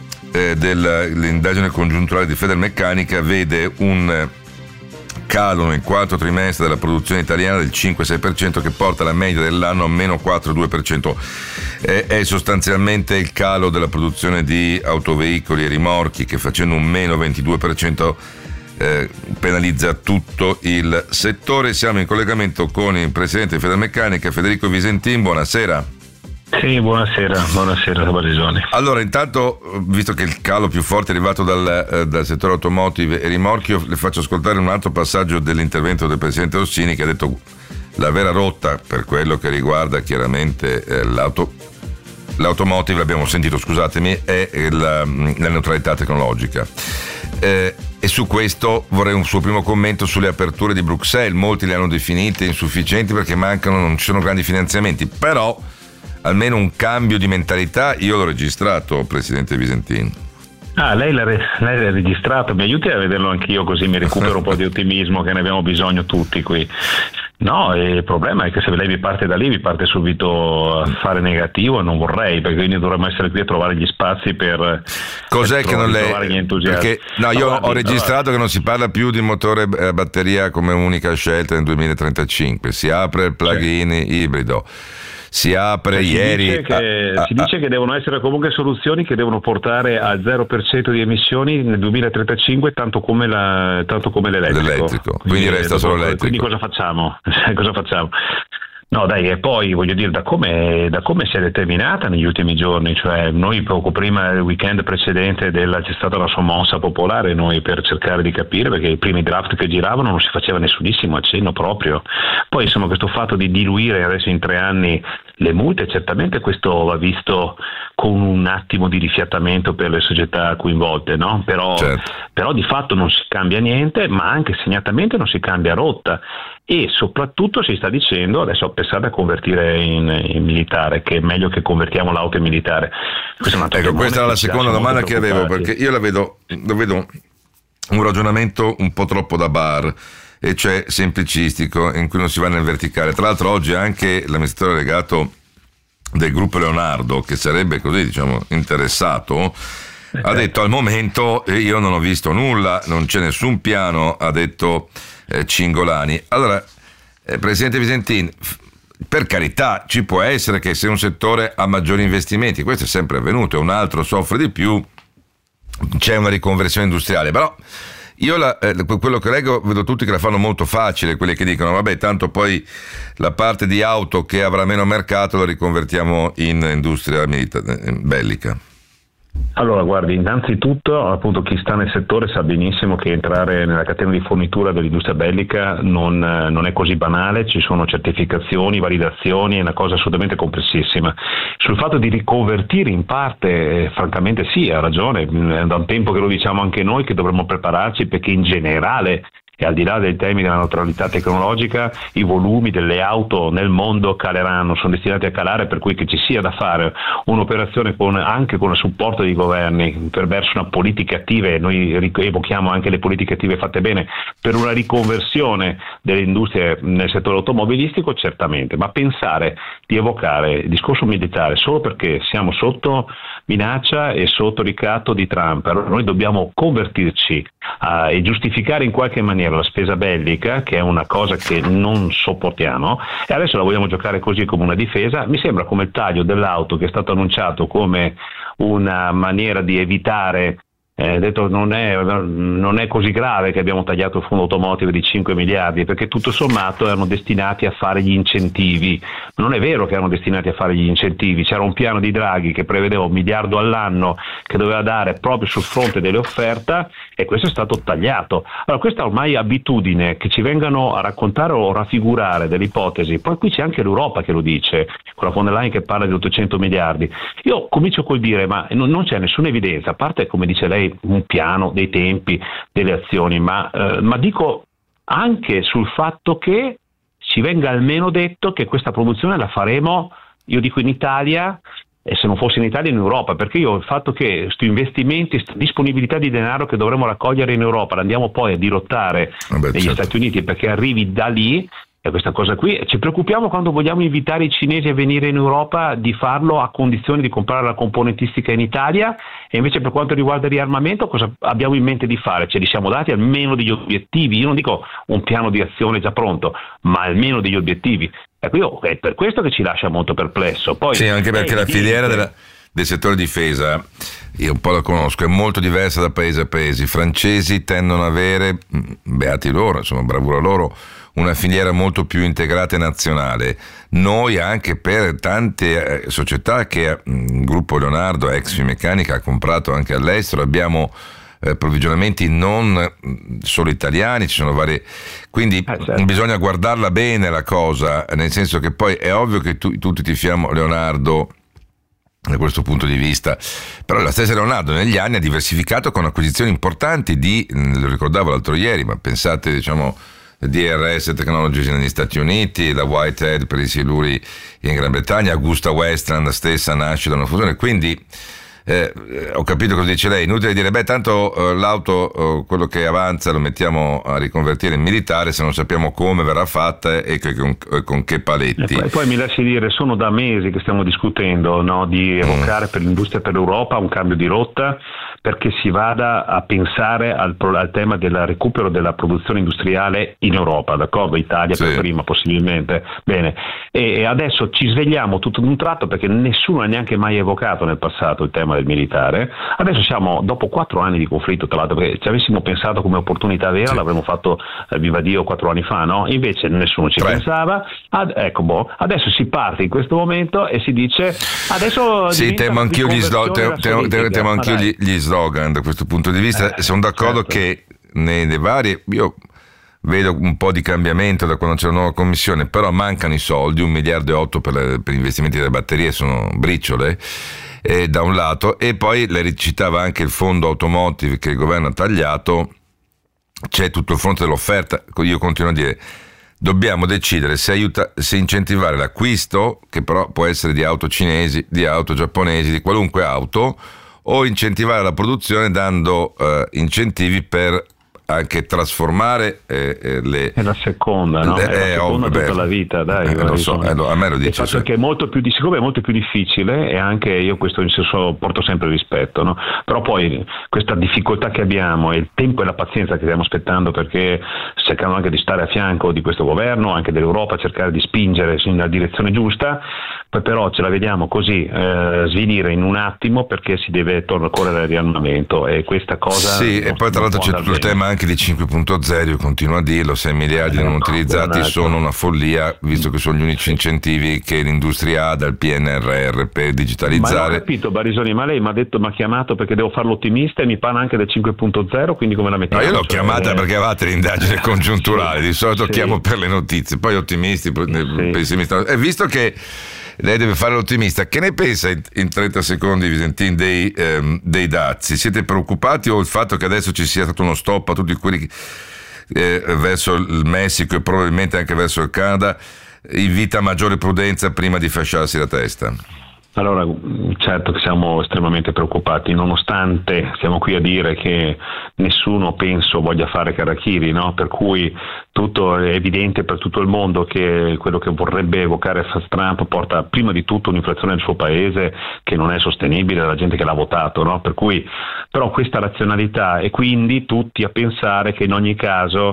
congiunturale di Federmeccanica vede un calo nel quarto trimestre della produzione italiana del 5-6%, che porta la media dell'anno a meno 4,2%. È sostanzialmente il calo della produzione di autoveicoli e rimorchi, che facendo un meno 22% penalizza tutto il settore. Siamo in collegamento con il presidente di Federmeccanica, Federico Visentin. Buonasera. Sì, buonasera Bargesoni. Allora, intanto, visto che il calo più forte è arrivato dal settore automotive e rimorchio, le faccio ascoltare un altro passaggio dell'intervento del presidente Rossini, che ha detto la vera rotta per quello che riguarda chiaramente l'automotive, l'abbiamo sentito, scusatemi, è la neutralità tecnologica. E su questo vorrei un suo primo commento sulle aperture di Bruxelles. Molti le hanno definite insufficienti perché non ci sono grandi finanziamenti, però almeno un cambio di mentalità io l'ho registrato, presidente Visentin. Lei l'ha registrato, mi aiuti a vederlo anch'io, così mi recupero un po' di ottimismo, che ne abbiamo bisogno tutti qui. No, il problema è che se lei mi parte da lì, mi parte subito a fare negativo, e non vorrei, perché quindi dovremmo essere qui a trovare gli spazi per cos'è che non trovare gli entusiasti. Perché, io ho registrato che non si parla più di motore a batteria come unica scelta nel 2035, si apre il plug-in ibrido. Si apre ieri. Si dice che devono essere comunque soluzioni che devono portare al 0% di emissioni nel 2035, tanto come l'elettrico. Quindi resta solo l'elettrico. Quindi cosa facciamo? No dai, e poi voglio dire, da come si è determinata negli ultimi giorni, cioè noi poco prima del weekend precedente c'è stata una sommossa popolare, noi per cercare di capire, perché i primi draft che giravano non si faceva nessunissimo accenno proprio. Poi insomma questo fatto di diluire adesso in 3 anni le multe, certamente questo va visto con un attimo di rifiatamento per le società coinvolte, no? Però di fatto non si cambia niente, ma anche segnatamente non si cambia rotta, e soprattutto si sta dicendo adesso pensate a convertire in militare, che è meglio che convertiamo l'auto in militare. Questa era la seconda domanda che avevo, perché io lo vedo un ragionamento un po' troppo da bar, e cioè semplicistico, in cui non si va nel verticale. Tra l'altro oggi anche l'amministratore delegato del gruppo Leonardo, che sarebbe così interessato, ha detto al momento io non ho visto nulla, non c'è nessun piano, ha detto Cingolani. Allora, presidente Visentin, per carità, ci può essere che se un settore ha maggiori investimenti, questo è sempre avvenuto, e un altro soffre di più, c'è una riconversione industriale, però io quello che leggo, vedo tutti che la fanno molto facile, quelli che dicono vabbè, tanto poi la parte di auto che avrà meno mercato la riconvertiamo in industria bellica. Allora guardi, innanzitutto appunto chi sta nel settore sa benissimo che entrare nella catena di fornitura dell'industria bellica non è così banale, ci sono certificazioni, validazioni, è una cosa assolutamente complessissima. Sul fatto di riconvertire in parte, francamente sì, ha ragione, è da un tempo che lo diciamo anche noi che dovremmo prepararci, perché in generale, e al di là dei temi della neutralità tecnologica, i volumi delle auto nel mondo caleranno, sono destinati a calare, per cui che ci sia da fare un'operazione anche con il supporto dei governi verso una politica attive, noi evochiamo anche le politiche attive fatte bene, per una riconversione delle industrie nel settore automobilistico, certamente, ma pensare di evocare il discorso militare solo perché siamo sotto minaccia e sotto ricatto di Trump, allora noi dobbiamo convertirci e giustificare in qualche maniera la spesa bellica, che è una cosa che non sopportiamo, e adesso la vogliamo giocare così come una difesa. Mi sembra come il taglio dell'auto che è stato annunciato come una maniera di evitare detto non è così grave che abbiamo tagliato il fondo automotive di 5 miliardi, perché tutto sommato erano destinati a fare gli incentivi. Non è vero che erano destinati a fare gli incentivi, c'era un piano di Draghi che prevedeva 1 miliardo all'anno che doveva dare proprio sul fronte delle offerte, e questo è stato tagliato. Allora, questa ormai abitudine che ci vengano a raccontare o raffigurare delle ipotesi, poi qui c'è anche l'Europa che lo dice, con la von der Leyen che parla di 800 miliardi. Io comincio col dire, ma non c'è nessuna evidenza, a parte, come dice lei, un piano, dei tempi, delle azioni, ma dico anche sul fatto che ci venga almeno detto che questa produzione la faremo, io dico in Italia, e se non fosse in Italia in Europa, perché io il fatto che questi investimenti, questa disponibilità di denaro che dovremo raccogliere in Europa, la andiamo poi a dirottare negli Stati Uniti perché arrivi da lì, e questa cosa qui, ci preoccupiamo quando vogliamo invitare i cinesi a venire in Europa di farlo a condizione di comprare la componentistica in Italia, e invece per quanto riguarda il riarmamento cosa abbiamo in mente di fare? Ce li siamo dati almeno degli obiettivi, io non dico un piano di azione già pronto, ma almeno degli obiettivi. Ecco, è per questo che ci lascia molto perplesso. Poi, sì, anche perché la filiera del settore difesa, io un po' la conosco, è molto diversa da paese a paese. I francesi tendono ad avere, beati loro, insomma, bravura loro, una filiera molto più integrata e nazionale. Noi, anche per tante società che il gruppo Leonardo, ex Finmeccanica, ha comprato anche all'estero, abbiamo approvvigionamenti non solo italiani, ci sono varie, quindi certo. Bisogna guardarla bene la cosa, nel senso che poi è ovvio che tutti tifiamo Leonardo da questo punto di vista, però la stessa Leonardo negli anni ha diversificato con acquisizioni importanti lo ricordavo l'altro ieri, ma pensate, diciamo, DRS Technologies negli Stati Uniti, la Whitehead per i siluri in Gran Bretagna, Augusta Westland stessa nasce da una fusione, quindi ho capito cosa dice lei, inutile dire tanto l'auto, quello che avanza lo mettiamo a riconvertire in militare se non sappiamo come verrà fatta e con che paletti. E poi mi lasci dire, sono da mesi che stiamo discutendo, no, di evocare per l'industria e per l'Europa un cambio di rotta, perché si vada a pensare al tema del recupero della produzione industriale in Europa, d'accordo? Italia per prima possibilmente. Bene, e adesso ci svegliamo tutto d'un tratto perché nessuno ha neanche mai evocato nel passato il tema del militare. Adesso siamo dopo 4 anni di conflitto, tra l'altro, perché ci avessimo pensato come opportunità vera, l'avremmo fatto viva Dio 4 anni fa, no? Invece nessuno ci pensava. Adesso si parte in questo momento e si dice adesso temo anch'io gli slogan da questo punto di vista. Sono d'accordo, certo, che nelle varie, io vedo un po' di cambiamento da quando c'è la nuova commissione, però mancano i soldi, 1,8 miliardi per gli investimenti delle batterie sono briciole, da un lato, e poi lei citava anche il fondo automotive che il governo ha tagliato, c'è tutto il fronte dell'offerta. Io continuo a dire, dobbiamo decidere se incentivare l'acquisto, che però può essere di auto cinesi, di auto giapponesi, di qualunque auto, o incentivare la produzione dando incentivi per anche trasformare le... È la seconda, no? È la seconda tutta la vita, dai. Lo so, a me lo dice. Che è molto più, siccome è molto più difficile, e anche io questo in senso porto sempre rispetto, no? Però poi questa difficoltà che abbiamo e il tempo e la pazienza che stiamo aspettando, perché cercando anche di stare a fianco di questo governo, anche dell'Europa, cercare di spingere nella direzione giusta, poi però ce la vediamo così svilire in un attimo perché si deve correre al riarmamento, e questa cosa... Sì, e poi tra l'altro c'è tutto il tema anche di 5.0, io continuo a dirlo, 6 miliardi non utilizzati sono una follia, visto che sono gli unici incentivi che l'industria ha dal PNRR per digitalizzare. Ma ho capito, Barisoni, ma lei mi ha chiamato perché devo farlo ottimista e mi parla anche del 5.0, quindi come la mettiamo? No, io l'ho chiamata perché avevate l'indagine congiunturale, di solito chiamo per le notizie, poi ottimisti, pessimisti, e visto che lei deve fare l'ottimista, che ne pensa in 30 secondi, Visentin, dei dazi? Siete preoccupati, o il fatto che adesso ci sia stato uno stop a tutti quelli verso il Messico e probabilmente anche verso il Canada invita maggiore prudenza prima di fasciarsi la testa? Allora, certo che siamo estremamente preoccupati, nonostante siamo qui a dire che nessuno, penso, voglia fare Harakiri, no? Per cui tutto è evidente per tutto il mondo che quello che vorrebbe evocare Trump porta prima di tutto un'inflazione nel suo paese che non è sostenibile, la gente che l'ha votato, no? Per cui, però questa razionalità, e quindi tutti a pensare che in ogni caso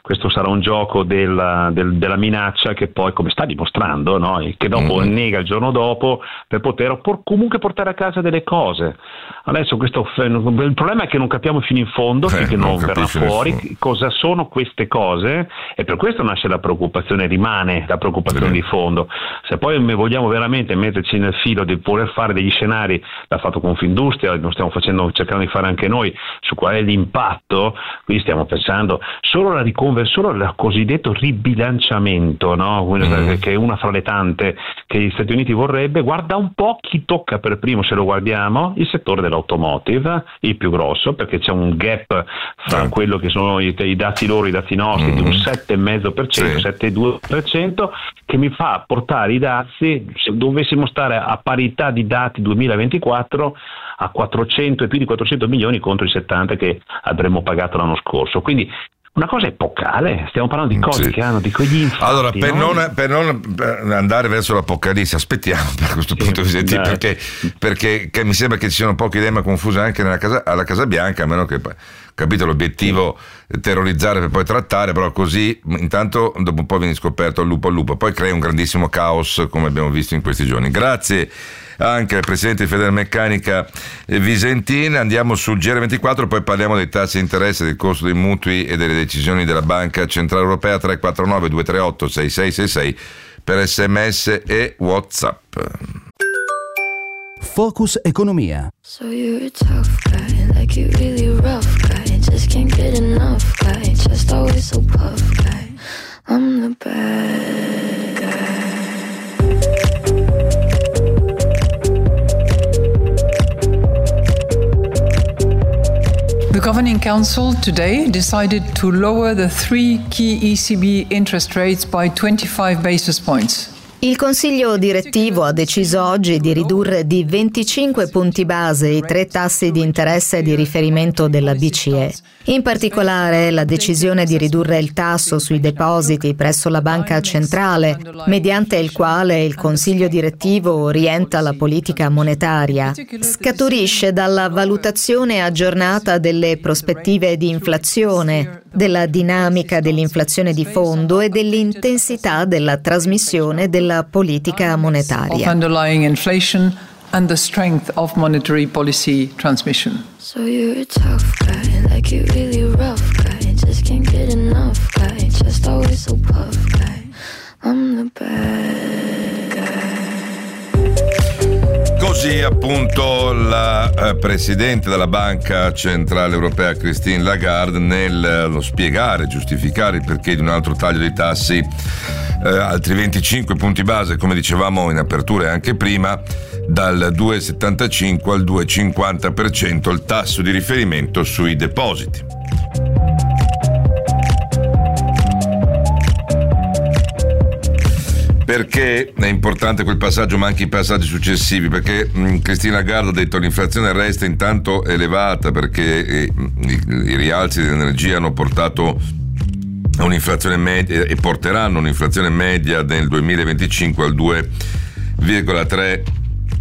questo sarà un gioco della minaccia che poi, come sta dimostrando, no? Che dopo nega il giorno dopo per poter comunque portare a casa delle cose. Adesso il problema è che non capiamo fino in fondo, finché non verrà fuori cosa sono queste cose, e per questo nasce la preoccupazione, rimane la preoccupazione di fondo. Se poi vogliamo veramente metterci nel filo di voler fare degli scenari, l'ha fatto Confindustria, lo stiamo cercando di fare anche noi, su qual è l'impatto, quindi stiamo pensando solo al cosiddetto ribilanciamento, no? Che è una fra le tante che gli Stati Uniti vorrebbe. Guarda un po' chi tocca per primo, se lo guardiamo, il settore dell'automotive, il più grosso, perché c'è un gap fra quello che sono i dati loro e i dati nostri di un 7,5%, 7,2%, che mi fa portare i dazi, se dovessimo stare a parità di dati 2024, a 400 e più di 400 milioni contro i 70 che avremmo pagato l'anno scorso. Quindi una cosa epocale, stiamo parlando di cose che hanno di quegli infatti. Allora, per non andare verso l'apocalisse, aspettiamo per questo punto di vista, perché mi sembra che ci siano poche idee ma confuse anche alla Casa Bianca, a meno che, capito, l'obiettivo terrorizzare per poi trattare, però così intanto dopo un po' viene scoperto al lupo, poi crea un grandissimo caos come abbiamo visto in questi giorni. Grazie anche al presidente di Federmeccanica Visentin. Andiamo sul GR24, poi parliamo dei tassi di interesse, del costo dei mutui e delle decisioni della Banca Centrale Europea. 349 238 6666 per SMS e WhatsApp. Focus Economia. So you're a tough guy, like you really rough guy, just can't get enough guy, just always so puff guy, I'm the bad guy. The Governing Council today decided to lower the 3 key ECB interest rates by 25 basis points. Il Consiglio direttivo ha deciso oggi di ridurre di 25 punti base i 3 tassi di interesse di riferimento della BCE. In particolare, la decisione di ridurre il tasso sui depositi presso la Banca Centrale, mediante il quale il Consiglio direttivo orienta la politica monetaria, scaturisce dalla valutazione aggiornata delle prospettive di inflazione, della dinamica dell'inflazione di fondo e dell'intensità della trasmissione della politica monetaria. Underlying inflation and the strength of monetary policy transmission. So you're a tough guy, like you really rough guy, just can't get enough guy, just always so puff guy, I'm the bad guy. Così appunto la Presidente della Banca Centrale Europea Christine Lagarde nello spiegare, giustificare il perché di un altro taglio dei tassi, altri 25 punti base, come dicevamo in apertura e anche prima, dal 2,75 al 2,50% il tasso di riferimento sui depositi. Perché è importante quel passaggio, ma anche i passaggi successivi? Perché Christine Lagarde ha detto che l'inflazione resta intanto elevata perché i rialzi dell'energia hanno portato a un'inflazione media e porteranno un'inflazione media nel 2025 al 2,3%.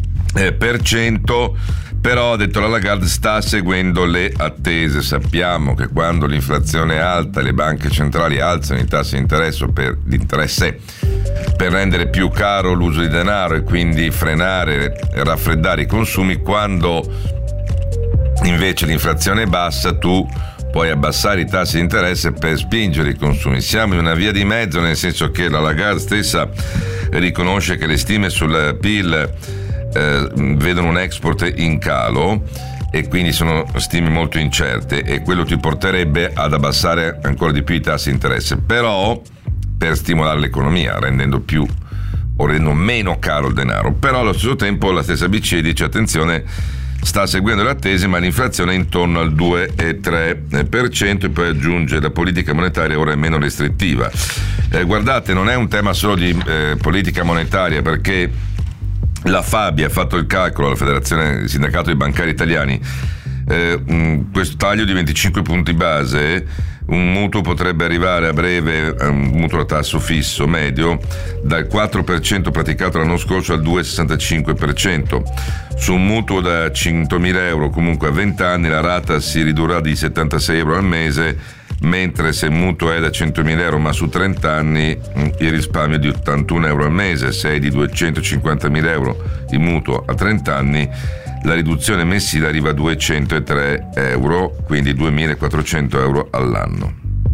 Però, ha detto la Lagarde, sta seguendo le attese. Sappiamo che quando l'inflazione è alta, le banche centrali alzano i tassi di interesse per rendere più caro l'uso di denaro e quindi frenare e raffreddare i consumi. Quando invece l'inflazione è bassa, tu puoi abbassare i tassi di interesse per spingere i consumi. Siamo in una via di mezzo, nel senso che la Lagarde stessa riconosce che le stime sul PIL vedono un export in calo e quindi sono stime molto incerte, e quello ti porterebbe ad abbassare ancora di più i tassi di interesse, però per stimolare l'economia, rendendo meno caro il denaro. Però allo stesso tempo la stessa BCE dice: attenzione, sta seguendo le attese, ma l'inflazione è intorno al 2,3%, e poi aggiunge: la politica monetaria ora è meno restrittiva. Guardate, non è un tema solo di politica monetaria, perché la FABI ha fatto il calcolo, la Federazione del Sindacato dei Bancari Italiani, questo taglio di 25 punti base, un mutuo potrebbe arrivare a breve, un mutuo a tasso fisso medio, dal 4% praticato l'anno scorso al 2,65%. Su un mutuo da 100.000 euro comunque a 20 anni la rata si ridurrà di 76 euro al mese mentre se il mutuo è da 100.000 euro ma su 30 anni il risparmio è di 81 euro al mese. Se è di 250.000 euro il mutuo a 30 anni, la riduzione mensile arriva a 203 euro, quindi 2.400 euro all'anno.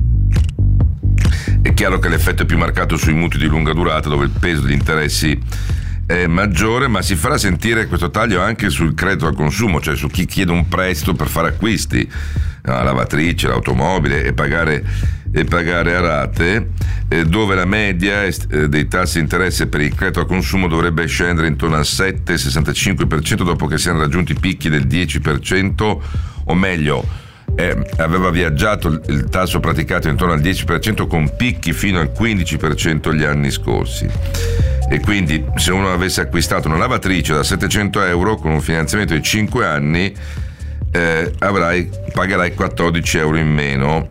È chiaro che l'effetto è più marcato sui mutui di lunga durata, dove il peso degli interessi è maggiore, ma si farà sentire questo taglio anche sul credito al consumo, cioè su chi chiede un prestito per fare acquisti, la lavatrice, l'automobile, e pagare a rate, dove la media dei tassi di interesse per il credito al consumo dovrebbe scendere intorno al 7,65% dopo che siano raggiunti picchi del 10%, o meglio, aveva viaggiato il tasso praticato intorno al 10% con picchi fino al 15% gli anni scorsi. E quindi se uno avesse acquistato una lavatrice da 700 euro con un finanziamento di 5 anni, pagherai 14 euro in meno,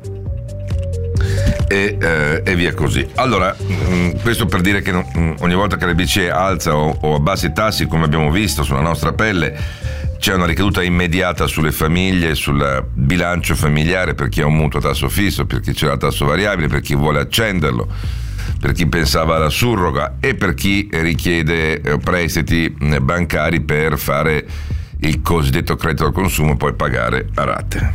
e via così. Allora, questo per dire che ogni volta che la BCE alza o abbassa i tassi, come abbiamo visto sulla nostra pelle, c'è una ricaduta immediata sulle famiglie, sul bilancio familiare, per chi ha un mutuo a tasso fisso, per chi c'era a tasso variabile, per chi vuole accenderlo, per chi pensava alla surroga e per chi richiede prestiti bancari per fare il cosiddetto credito al consumo e poi pagare a rate.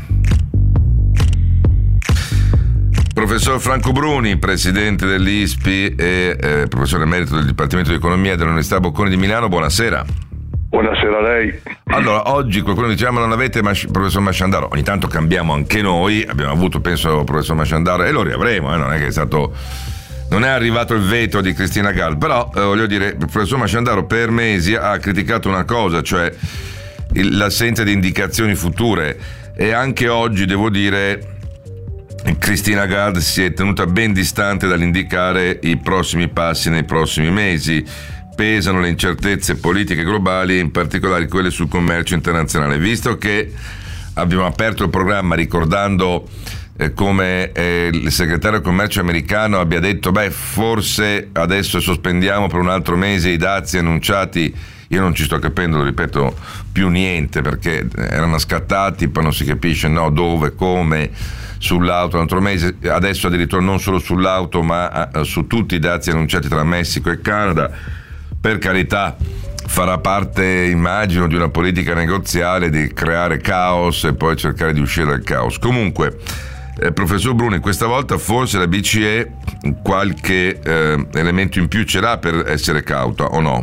Professor Franco Bruni, presidente dell'ISPI e professore emerito del Dipartimento di Economia dell'Università Bocconi di Milano, buonasera. Buonasera a lei. Allora, oggi qualcuno diceva ma non avete professor Masciandaro? Ogni tanto cambiamo anche noi, abbiamo avuto penso professor Masciandaro e lo riavremo, non è che è stato... Non è arrivato il veto di Cristina Lagarde, però voglio dire, il professor Masciandaro per mesi ha criticato una cosa, cioè l'assenza di indicazioni future, e anche oggi devo dire Cristina Lagarde si è tenuta ben distante dall'indicare i prossimi passi nei prossimi mesi. Pesano le incertezze politiche globali, in particolare quelle sul commercio internazionale. Visto che abbiamo aperto il programma ricordando come il segretario del commercio americano abbia detto forse adesso sospendiamo per un altro mese i dazi annunciati, io non ci sto capendo, lo ripeto, più niente, perché erano scattati, poi non si capisce dove, come, sull'auto un altro mese, adesso addirittura non solo sull'auto ma su tutti i dazi annunciati tra Messico e Canada. Per carità, farà parte, immagino, di una politica negoziale di creare caos e poi cercare di uscire dal caos. Comunque, professor Bruni, questa volta forse la BCE qualche elemento in più ce l'ha per essere cauta, o no?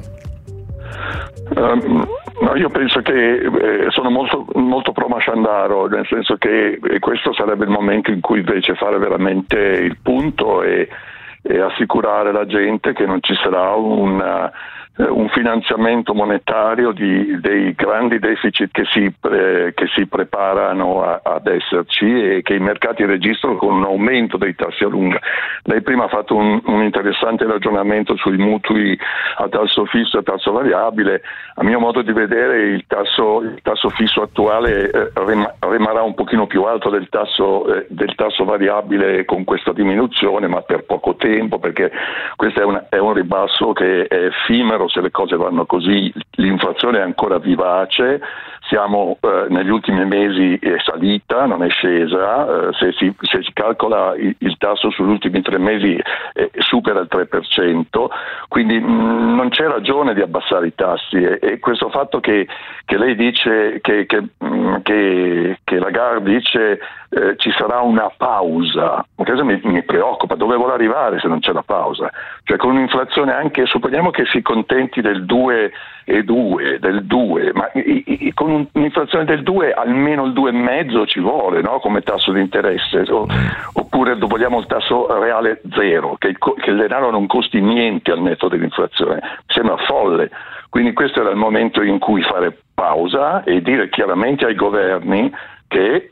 No, io penso che sono molto, molto pro Masciandaro, nel senso che questo sarebbe il momento in cui invece fare veramente il punto e assicurare la gente che non ci sarà un finanziamento monetario dei grandi deficit che si preparano ad esserci e che i mercati registrano con un aumento dei tassi a lunga. Lei prima ha fatto un interessante ragionamento sui mutui a tasso fisso e a tasso variabile. A mio modo di vedere il tasso fisso attuale rimarrà un pochino più alto del tasso variabile con questa diminuzione, ma per poco tempo, perché questo è un ribasso che è effimero se le cose vanno così. L'inflazione è ancora vivace, siamo negli ultimi mesi è salita, non è scesa, se si calcola il tasso sugli ultimi 3 mesi supera il 3%, quindi non c'è ragione di abbassare i tassi, e questo fatto che lei dice che Lagarde dice ci sarà una pausa, questo mi preoccupa. Dove vuole arrivare se non c'è la pausa? Cioè, con un'inflazione anche, supponiamo che si contenti del 2,2, del 2, ma con un'inflazione del 2 almeno il 2,5 ci vuole, no? Come tasso di interesse, oppure vogliamo il tasso reale zero, che il denaro non costi niente al netto dell'inflazione. Sembra folle. Quindi questo era il momento in cui fare pausa e dire chiaramente ai governi che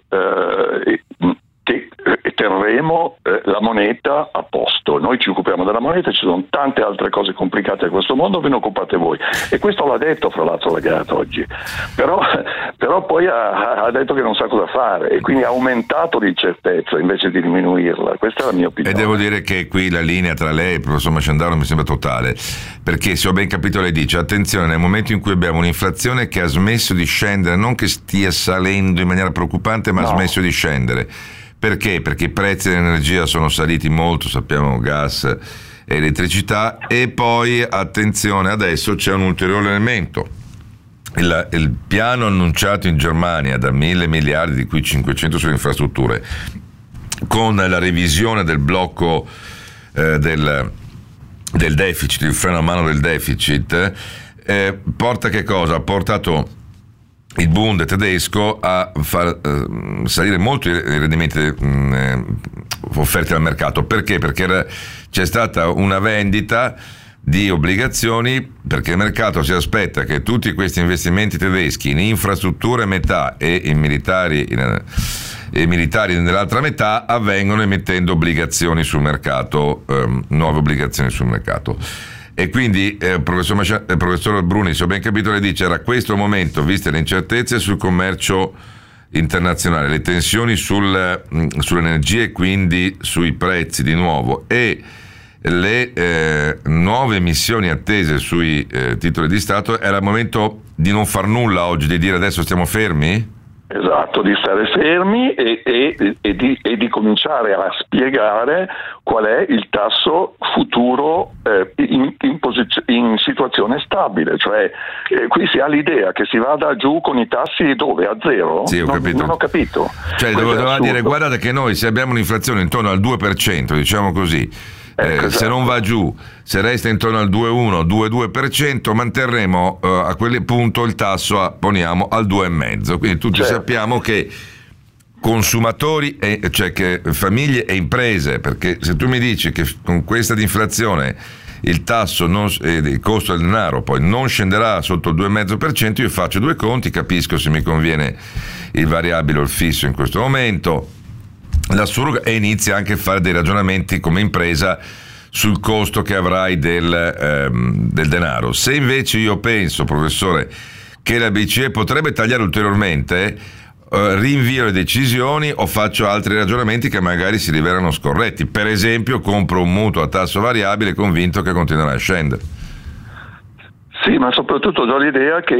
terremo la moneta a posto. Noi ci occupiamo della moneta, ci sono tante altre cose complicate a questo mondo, ve ne occupate voi. E questo l'ha detto fra l'altro Lagarde oggi, però poi ha detto che non sa cosa fare, e quindi ha aumentato l'incertezza invece di diminuirla. Questa è la mia opinione. E devo dire che qui la linea tra lei e il professor Masciandaro mi sembra totale, perché se ho ben capito lei dice attenzione, nel momento in cui abbiamo un'inflazione che ha smesso di scendere, non che stia salendo in maniera preoccupante, ma ha smesso di scendere, Perché? Perché i prezzi dell'energia sono saliti molto, sappiamo, gas e elettricità, e poi attenzione, adesso c'è un ulteriore elemento. Il piano annunciato in Germania da 1.000 miliardi, di cui 500 sulle infrastrutture, con la revisione del blocco del deficit, il freno a mano del deficit, porta che cosa? Ha portato il Bund tedesco a far salire molto i rendimenti offerti dal mercato. Perché? Perché c'è stata una vendita di obbligazioni, perché il mercato si aspetta che tutti questi investimenti tedeschi in infrastrutture metà e in militari nell'altra metà avvengono emettendo obbligazioni sul mercato, nuove obbligazioni sul mercato. E quindi professor Bruni, se ho ben capito, lei dice era questo il momento, viste le incertezze sul commercio internazionale, le tensioni sull'energia e quindi sui prezzi di nuovo, e le nuove emissioni attese sui titoli di Stato, era il momento di non far nulla oggi, di dire adesso stiamo fermi? Esatto, di stare fermi e di cominciare a spiegare qual è il tasso futuro in situazione stabile, cioè qui si ha l'idea che si vada giù con i tassi dove? A zero? Sì, Non ho capito. Cioè doveva dire guardate che noi se abbiamo un'inflazione intorno al 2%, diciamo così, esatto. Se non va giù, se resta intorno al 2,1-2,2%, manterremo a quel punto il tasso poniamo al 2,5%. Quindi tutti sappiamo che consumatori, cioè che famiglie e imprese, perché se tu mi dici che con questa inflazione il tasso il costo del denaro poi non scenderà sotto il 2,5%, io faccio due conti, capisco se mi conviene il variabile o il fisso in questo momento, la surroga, e inizi anche a fare dei ragionamenti come impresa sul costo che avrai del denaro. Se invece io penso, professore, che la BCE potrebbe tagliare ulteriormente, rinvio le decisioni o faccio altri ragionamenti che magari si rivelano scorretti. Per esempio compro un mutuo a tasso variabile convinto che continuerà a scendere. Sì, ma soprattutto do l'idea che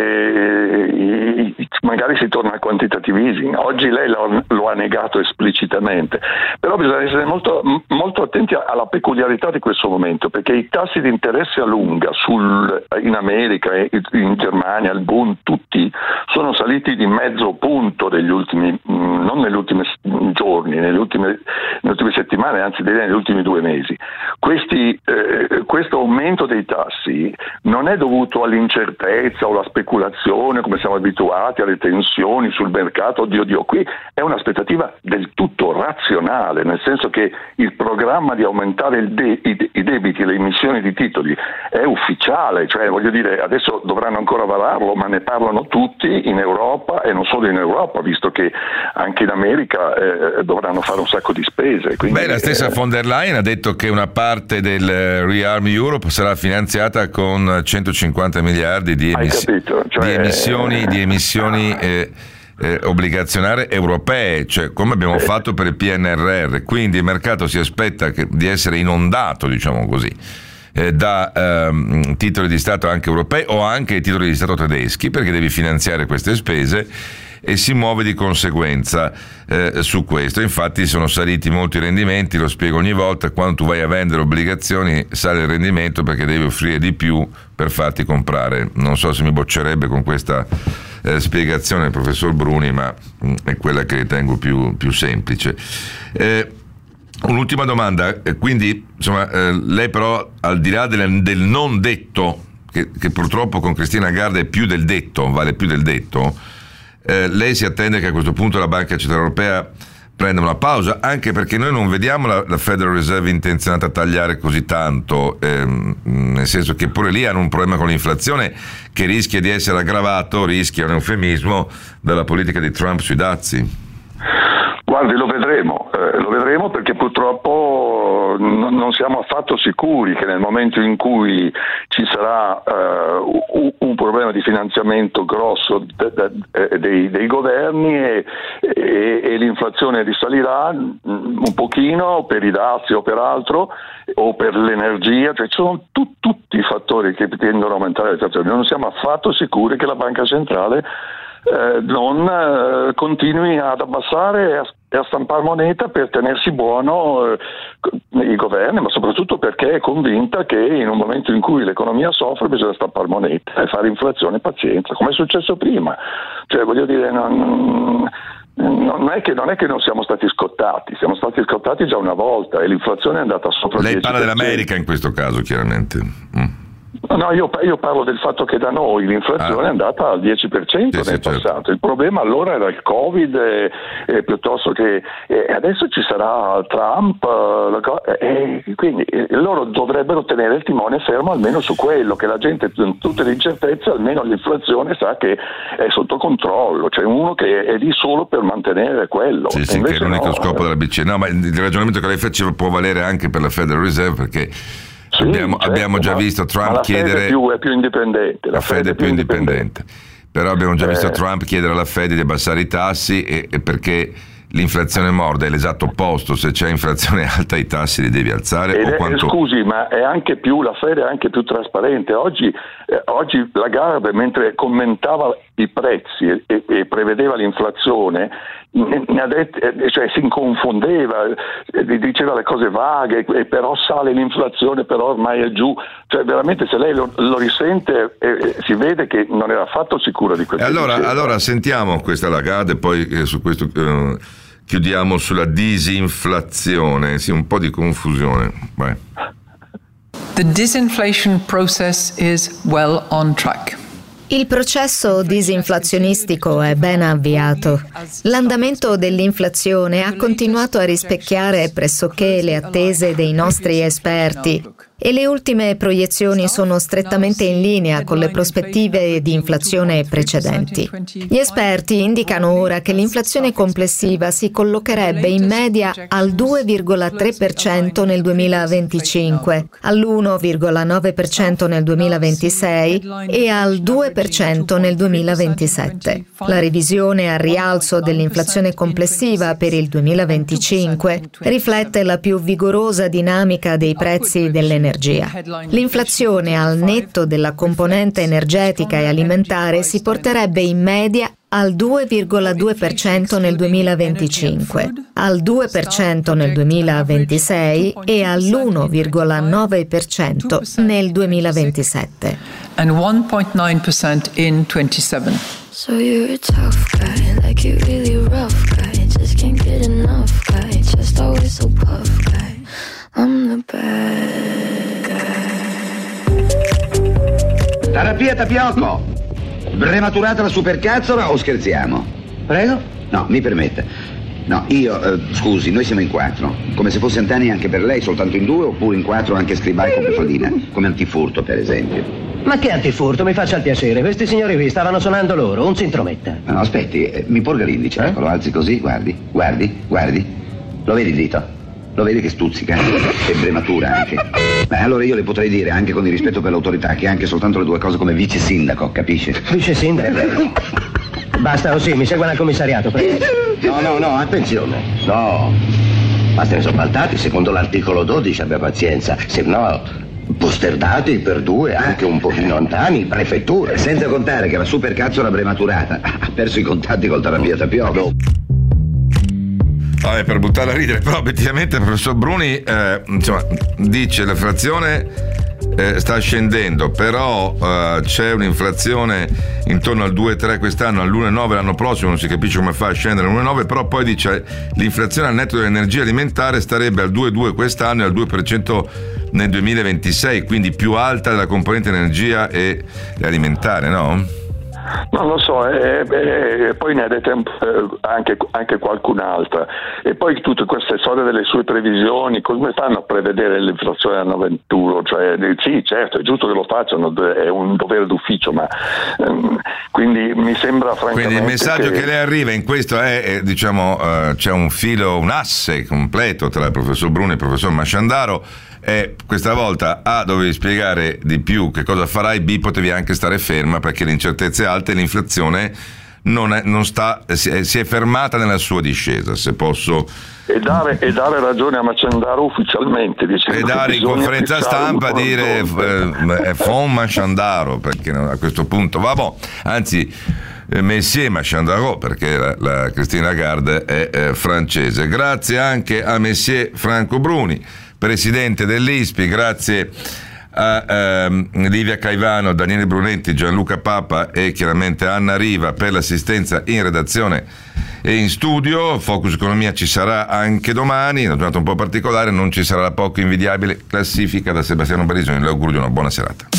magari si torna al quantitative easing. Oggi lei lo ha negato esplicitamente, però bisogna essere molto, molto attenti alla peculiarità di questo momento, perché i tassi di interesse a lunga in America, in Germania, il Bund, tutti sono saliti di mezzo punto non negli ultimi giorni, nelle ultime settimane, anzi negli ultimi 2 mesi. Questo aumento dei tassi non è dovuto all'incertezza o alla speculazione, come siamo abituati, alle tensioni sul mercato. Oddio, qui è un'aspettativa del tutto razionale, nel senso che il programma di aumentare i debiti e le emissioni di titoli è ufficiale, cioè voglio dire, adesso dovranno ancora vararlo, ma ne parlano tutti in Europa e non solo in Europa, visto che anche in America dovranno fare un sacco di spese. Quindi, la stessa von der Leyen ha detto che una parte del Rearm Europe sarà finanziata con 150 miliardi di emissioni obbligazionarie europee, cioè come abbiamo fatto per il PNRR. Quindi il mercato si aspetta di essere inondato, diciamo così, da titoli di Stato anche europei o anche titoli di Stato tedeschi, perché devi finanziare queste spese, e si muove di conseguenza su questo. Infatti sono saliti molti rendimenti, lo spiego ogni volta: quando tu vai a vendere obbligazioni sale il rendimento perché devi offrire di più per farti comprare. Non so se mi boccerebbe con questa spiegazione il professor Bruni, ma è quella che ritengo più semplice. Un'ultima domanda, quindi insomma lei però, al di là del non detto, che purtroppo con Christine Lagarde è più del detto, vale più del detto, lei si attende che a questo punto la Banca Centrale Europea prenda una pausa, anche perché noi non vediamo la Federal Reserve intenzionata a tagliare così tanto, nel senso che pure lì hanno un problema con l'inflazione che rischia di essere aggravato, rischia un eufemismo, dalla politica di Trump sui dazi. Guardi, lo vedremo perché purtroppo non siamo affatto sicuri che nel momento in cui ci sarà un problema di finanziamento grosso dei governi e l'inflazione risalirà un pochino per i dazi o per altro o per l'energia, cioè ci sono tutti i fattori che tendono a aumentare l'inflazione. Non siamo affatto sicuri che la Banca Centrale non continui ad abbassare e a stampare moneta per tenersi buono i governi, ma soprattutto perché è convinta che in un momento in cui l'economia soffre bisogna stampare moneta e fare inflazione e pazienza, come è successo prima. Cioè, voglio dire, non è che non siamo stati scottati già una volta e l'inflazione è andata sopra il 10%. Lei parla dell'America in questo caso, chiaramente. No, io parlo del fatto che da noi l'inflazione è andata al 10% nel passato. Il problema allora era il Covid, piuttosto che adesso ci sarà Trump, quindi loro dovrebbero tenere il timone fermo almeno su quello, che la gente, con tutte le incertezze, almeno l'inflazione sa che è sotto controllo, c'è uno che è lì solo per mantenere quello. Sì, che è l'unico scopo della BCE. No, ma il ragionamento che lei faceva può valere anche per la Federal Reserve, perché sì, abbiamo già visto Trump chiedere. È più indipendente. La Fed è più indipendente. Però abbiamo già visto Trump chiedere alla Fed di abbassare i tassi e perché l'inflazione morde è l'esatto opposto. Se c'è inflazione alta i tassi li devi alzare. Scusi, ma la Fed è anche più trasparente. Oggi Lagarde, mentre commentava i prezzi e prevedeva l'inflazione, si inconfondeva, diceva le cose vaghe, e però sale l'inflazione, però ormai è giù. Cioè veramente, se lei lo risente, si vede che non era affatto sicura di questo. Allora sentiamo questa Lagarde e poi su questo chiudiamo sulla disinflazione. Sì, un po' di confusione. Vai. The disinflation process is well on track. Il processo disinflazionistico è ben avviato. L'andamento dell'inflazione ha continuato a rispecchiare pressoché le attese dei nostri esperti e le ultime proiezioni sono strettamente in linea con le prospettive di inflazione precedenti. Gli esperti indicano ora che l'inflazione complessiva si collocherebbe in media al 2,3% nel 2025, all'1,9% nel 2026 e al 2% nel 2027. La revisione al rialzo dell'inflazione complessiva per il 2025 riflette la più vigorosa dinamica dei prezzi dell'energia. L'inflazione al netto della componente energetica e alimentare si porterebbe in media al 2,2% nel 2025, al 2% nel 2026 e all'1,9% nel 2027. And 1.9% in 27. So you're a tough guy, like you really rough guy, just can't get enough guy, just always so puff guy, I'm the bad guy. Terapia Tapiocco! Prematurata la supercazzola o scherziamo? Prego? No, mi permetta. No, scusi, noi siamo in 4. Come se fosse Antani anche per lei, soltanto in 2, oppure in 4 anche Scribai con Pefaldina, come antifurto per esempio. Ma che antifurto, mi faccia il piacere, questi signori qui stavano suonando loro, un si intrometta. No, aspetti, mi porga l'indice, ecco, lo alzi così, guardi. Lo vedi dito? Lo vedi che stuzzica? È prematura anche. Beh, allora io le potrei dire, anche con il rispetto per l'autorità, che anche soltanto le due cose come vice sindaco, capisce? Vice sindaco? Basta, sì, mi segua al commissariato, prego. No, attenzione. No, basta ne sono faltati, secondo l'articolo 12, abbia pazienza, se no posterdati per 2, anche un pochino Antani, prefettura. Senza contare che la supercazzola prematurata ha perso i contatti col terapia Tapiocco. Per buttarla a ridere, però obiettivamente il professor Bruni dice l'inflazione sta scendendo, però c'è un'inflazione intorno al 2,3 quest'anno, all'1,9 l'anno prossimo, non si capisce come fa a scendere all'1,9, però poi dice l'inflazione al netto dell'energia alimentare starebbe al 2,2 quest'anno e al 2% nel 2026, quindi più alta della componente energia e alimentare, no? Non lo so, e poi ne avete anche qualcun'altra, e poi tutte queste storie delle sue previsioni, come fanno a prevedere l'inflazione al 91? Cioè, sì, certo, è giusto che lo facciano, è un dovere d'ufficio, ma quindi mi sembra francamente. Quindi il messaggio che lei arriva in questo è c'è un filo, un asse completo tra il professor Bruni e il professor Masciandaro. E questa volta A dovevi spiegare di più che cosa farai, B potevi anche stare ferma perché l'incertezza è alta e l'inflazione si è fermata nella sua discesa, se posso, e dare ragione a Masciandaro ufficialmente, e dare in conferenza stampa dire Fon Masciandaro, perché a questo punto anzi Messier Machandaro, perché la Christine Lagarde è francese. Grazie anche a Messier Franco Bruni, presidente dell'ISPI, grazie a Livia Caivano, Daniele Brunetti, Gianluca Papa e chiaramente Anna Riva per l'assistenza in redazione e in studio. Focus Economia ci sarà anche domani, una giornata un po' particolare, non ci sarà la poco invidiabile classifica da Sebastiano Barisoni. Le auguro di una buona serata.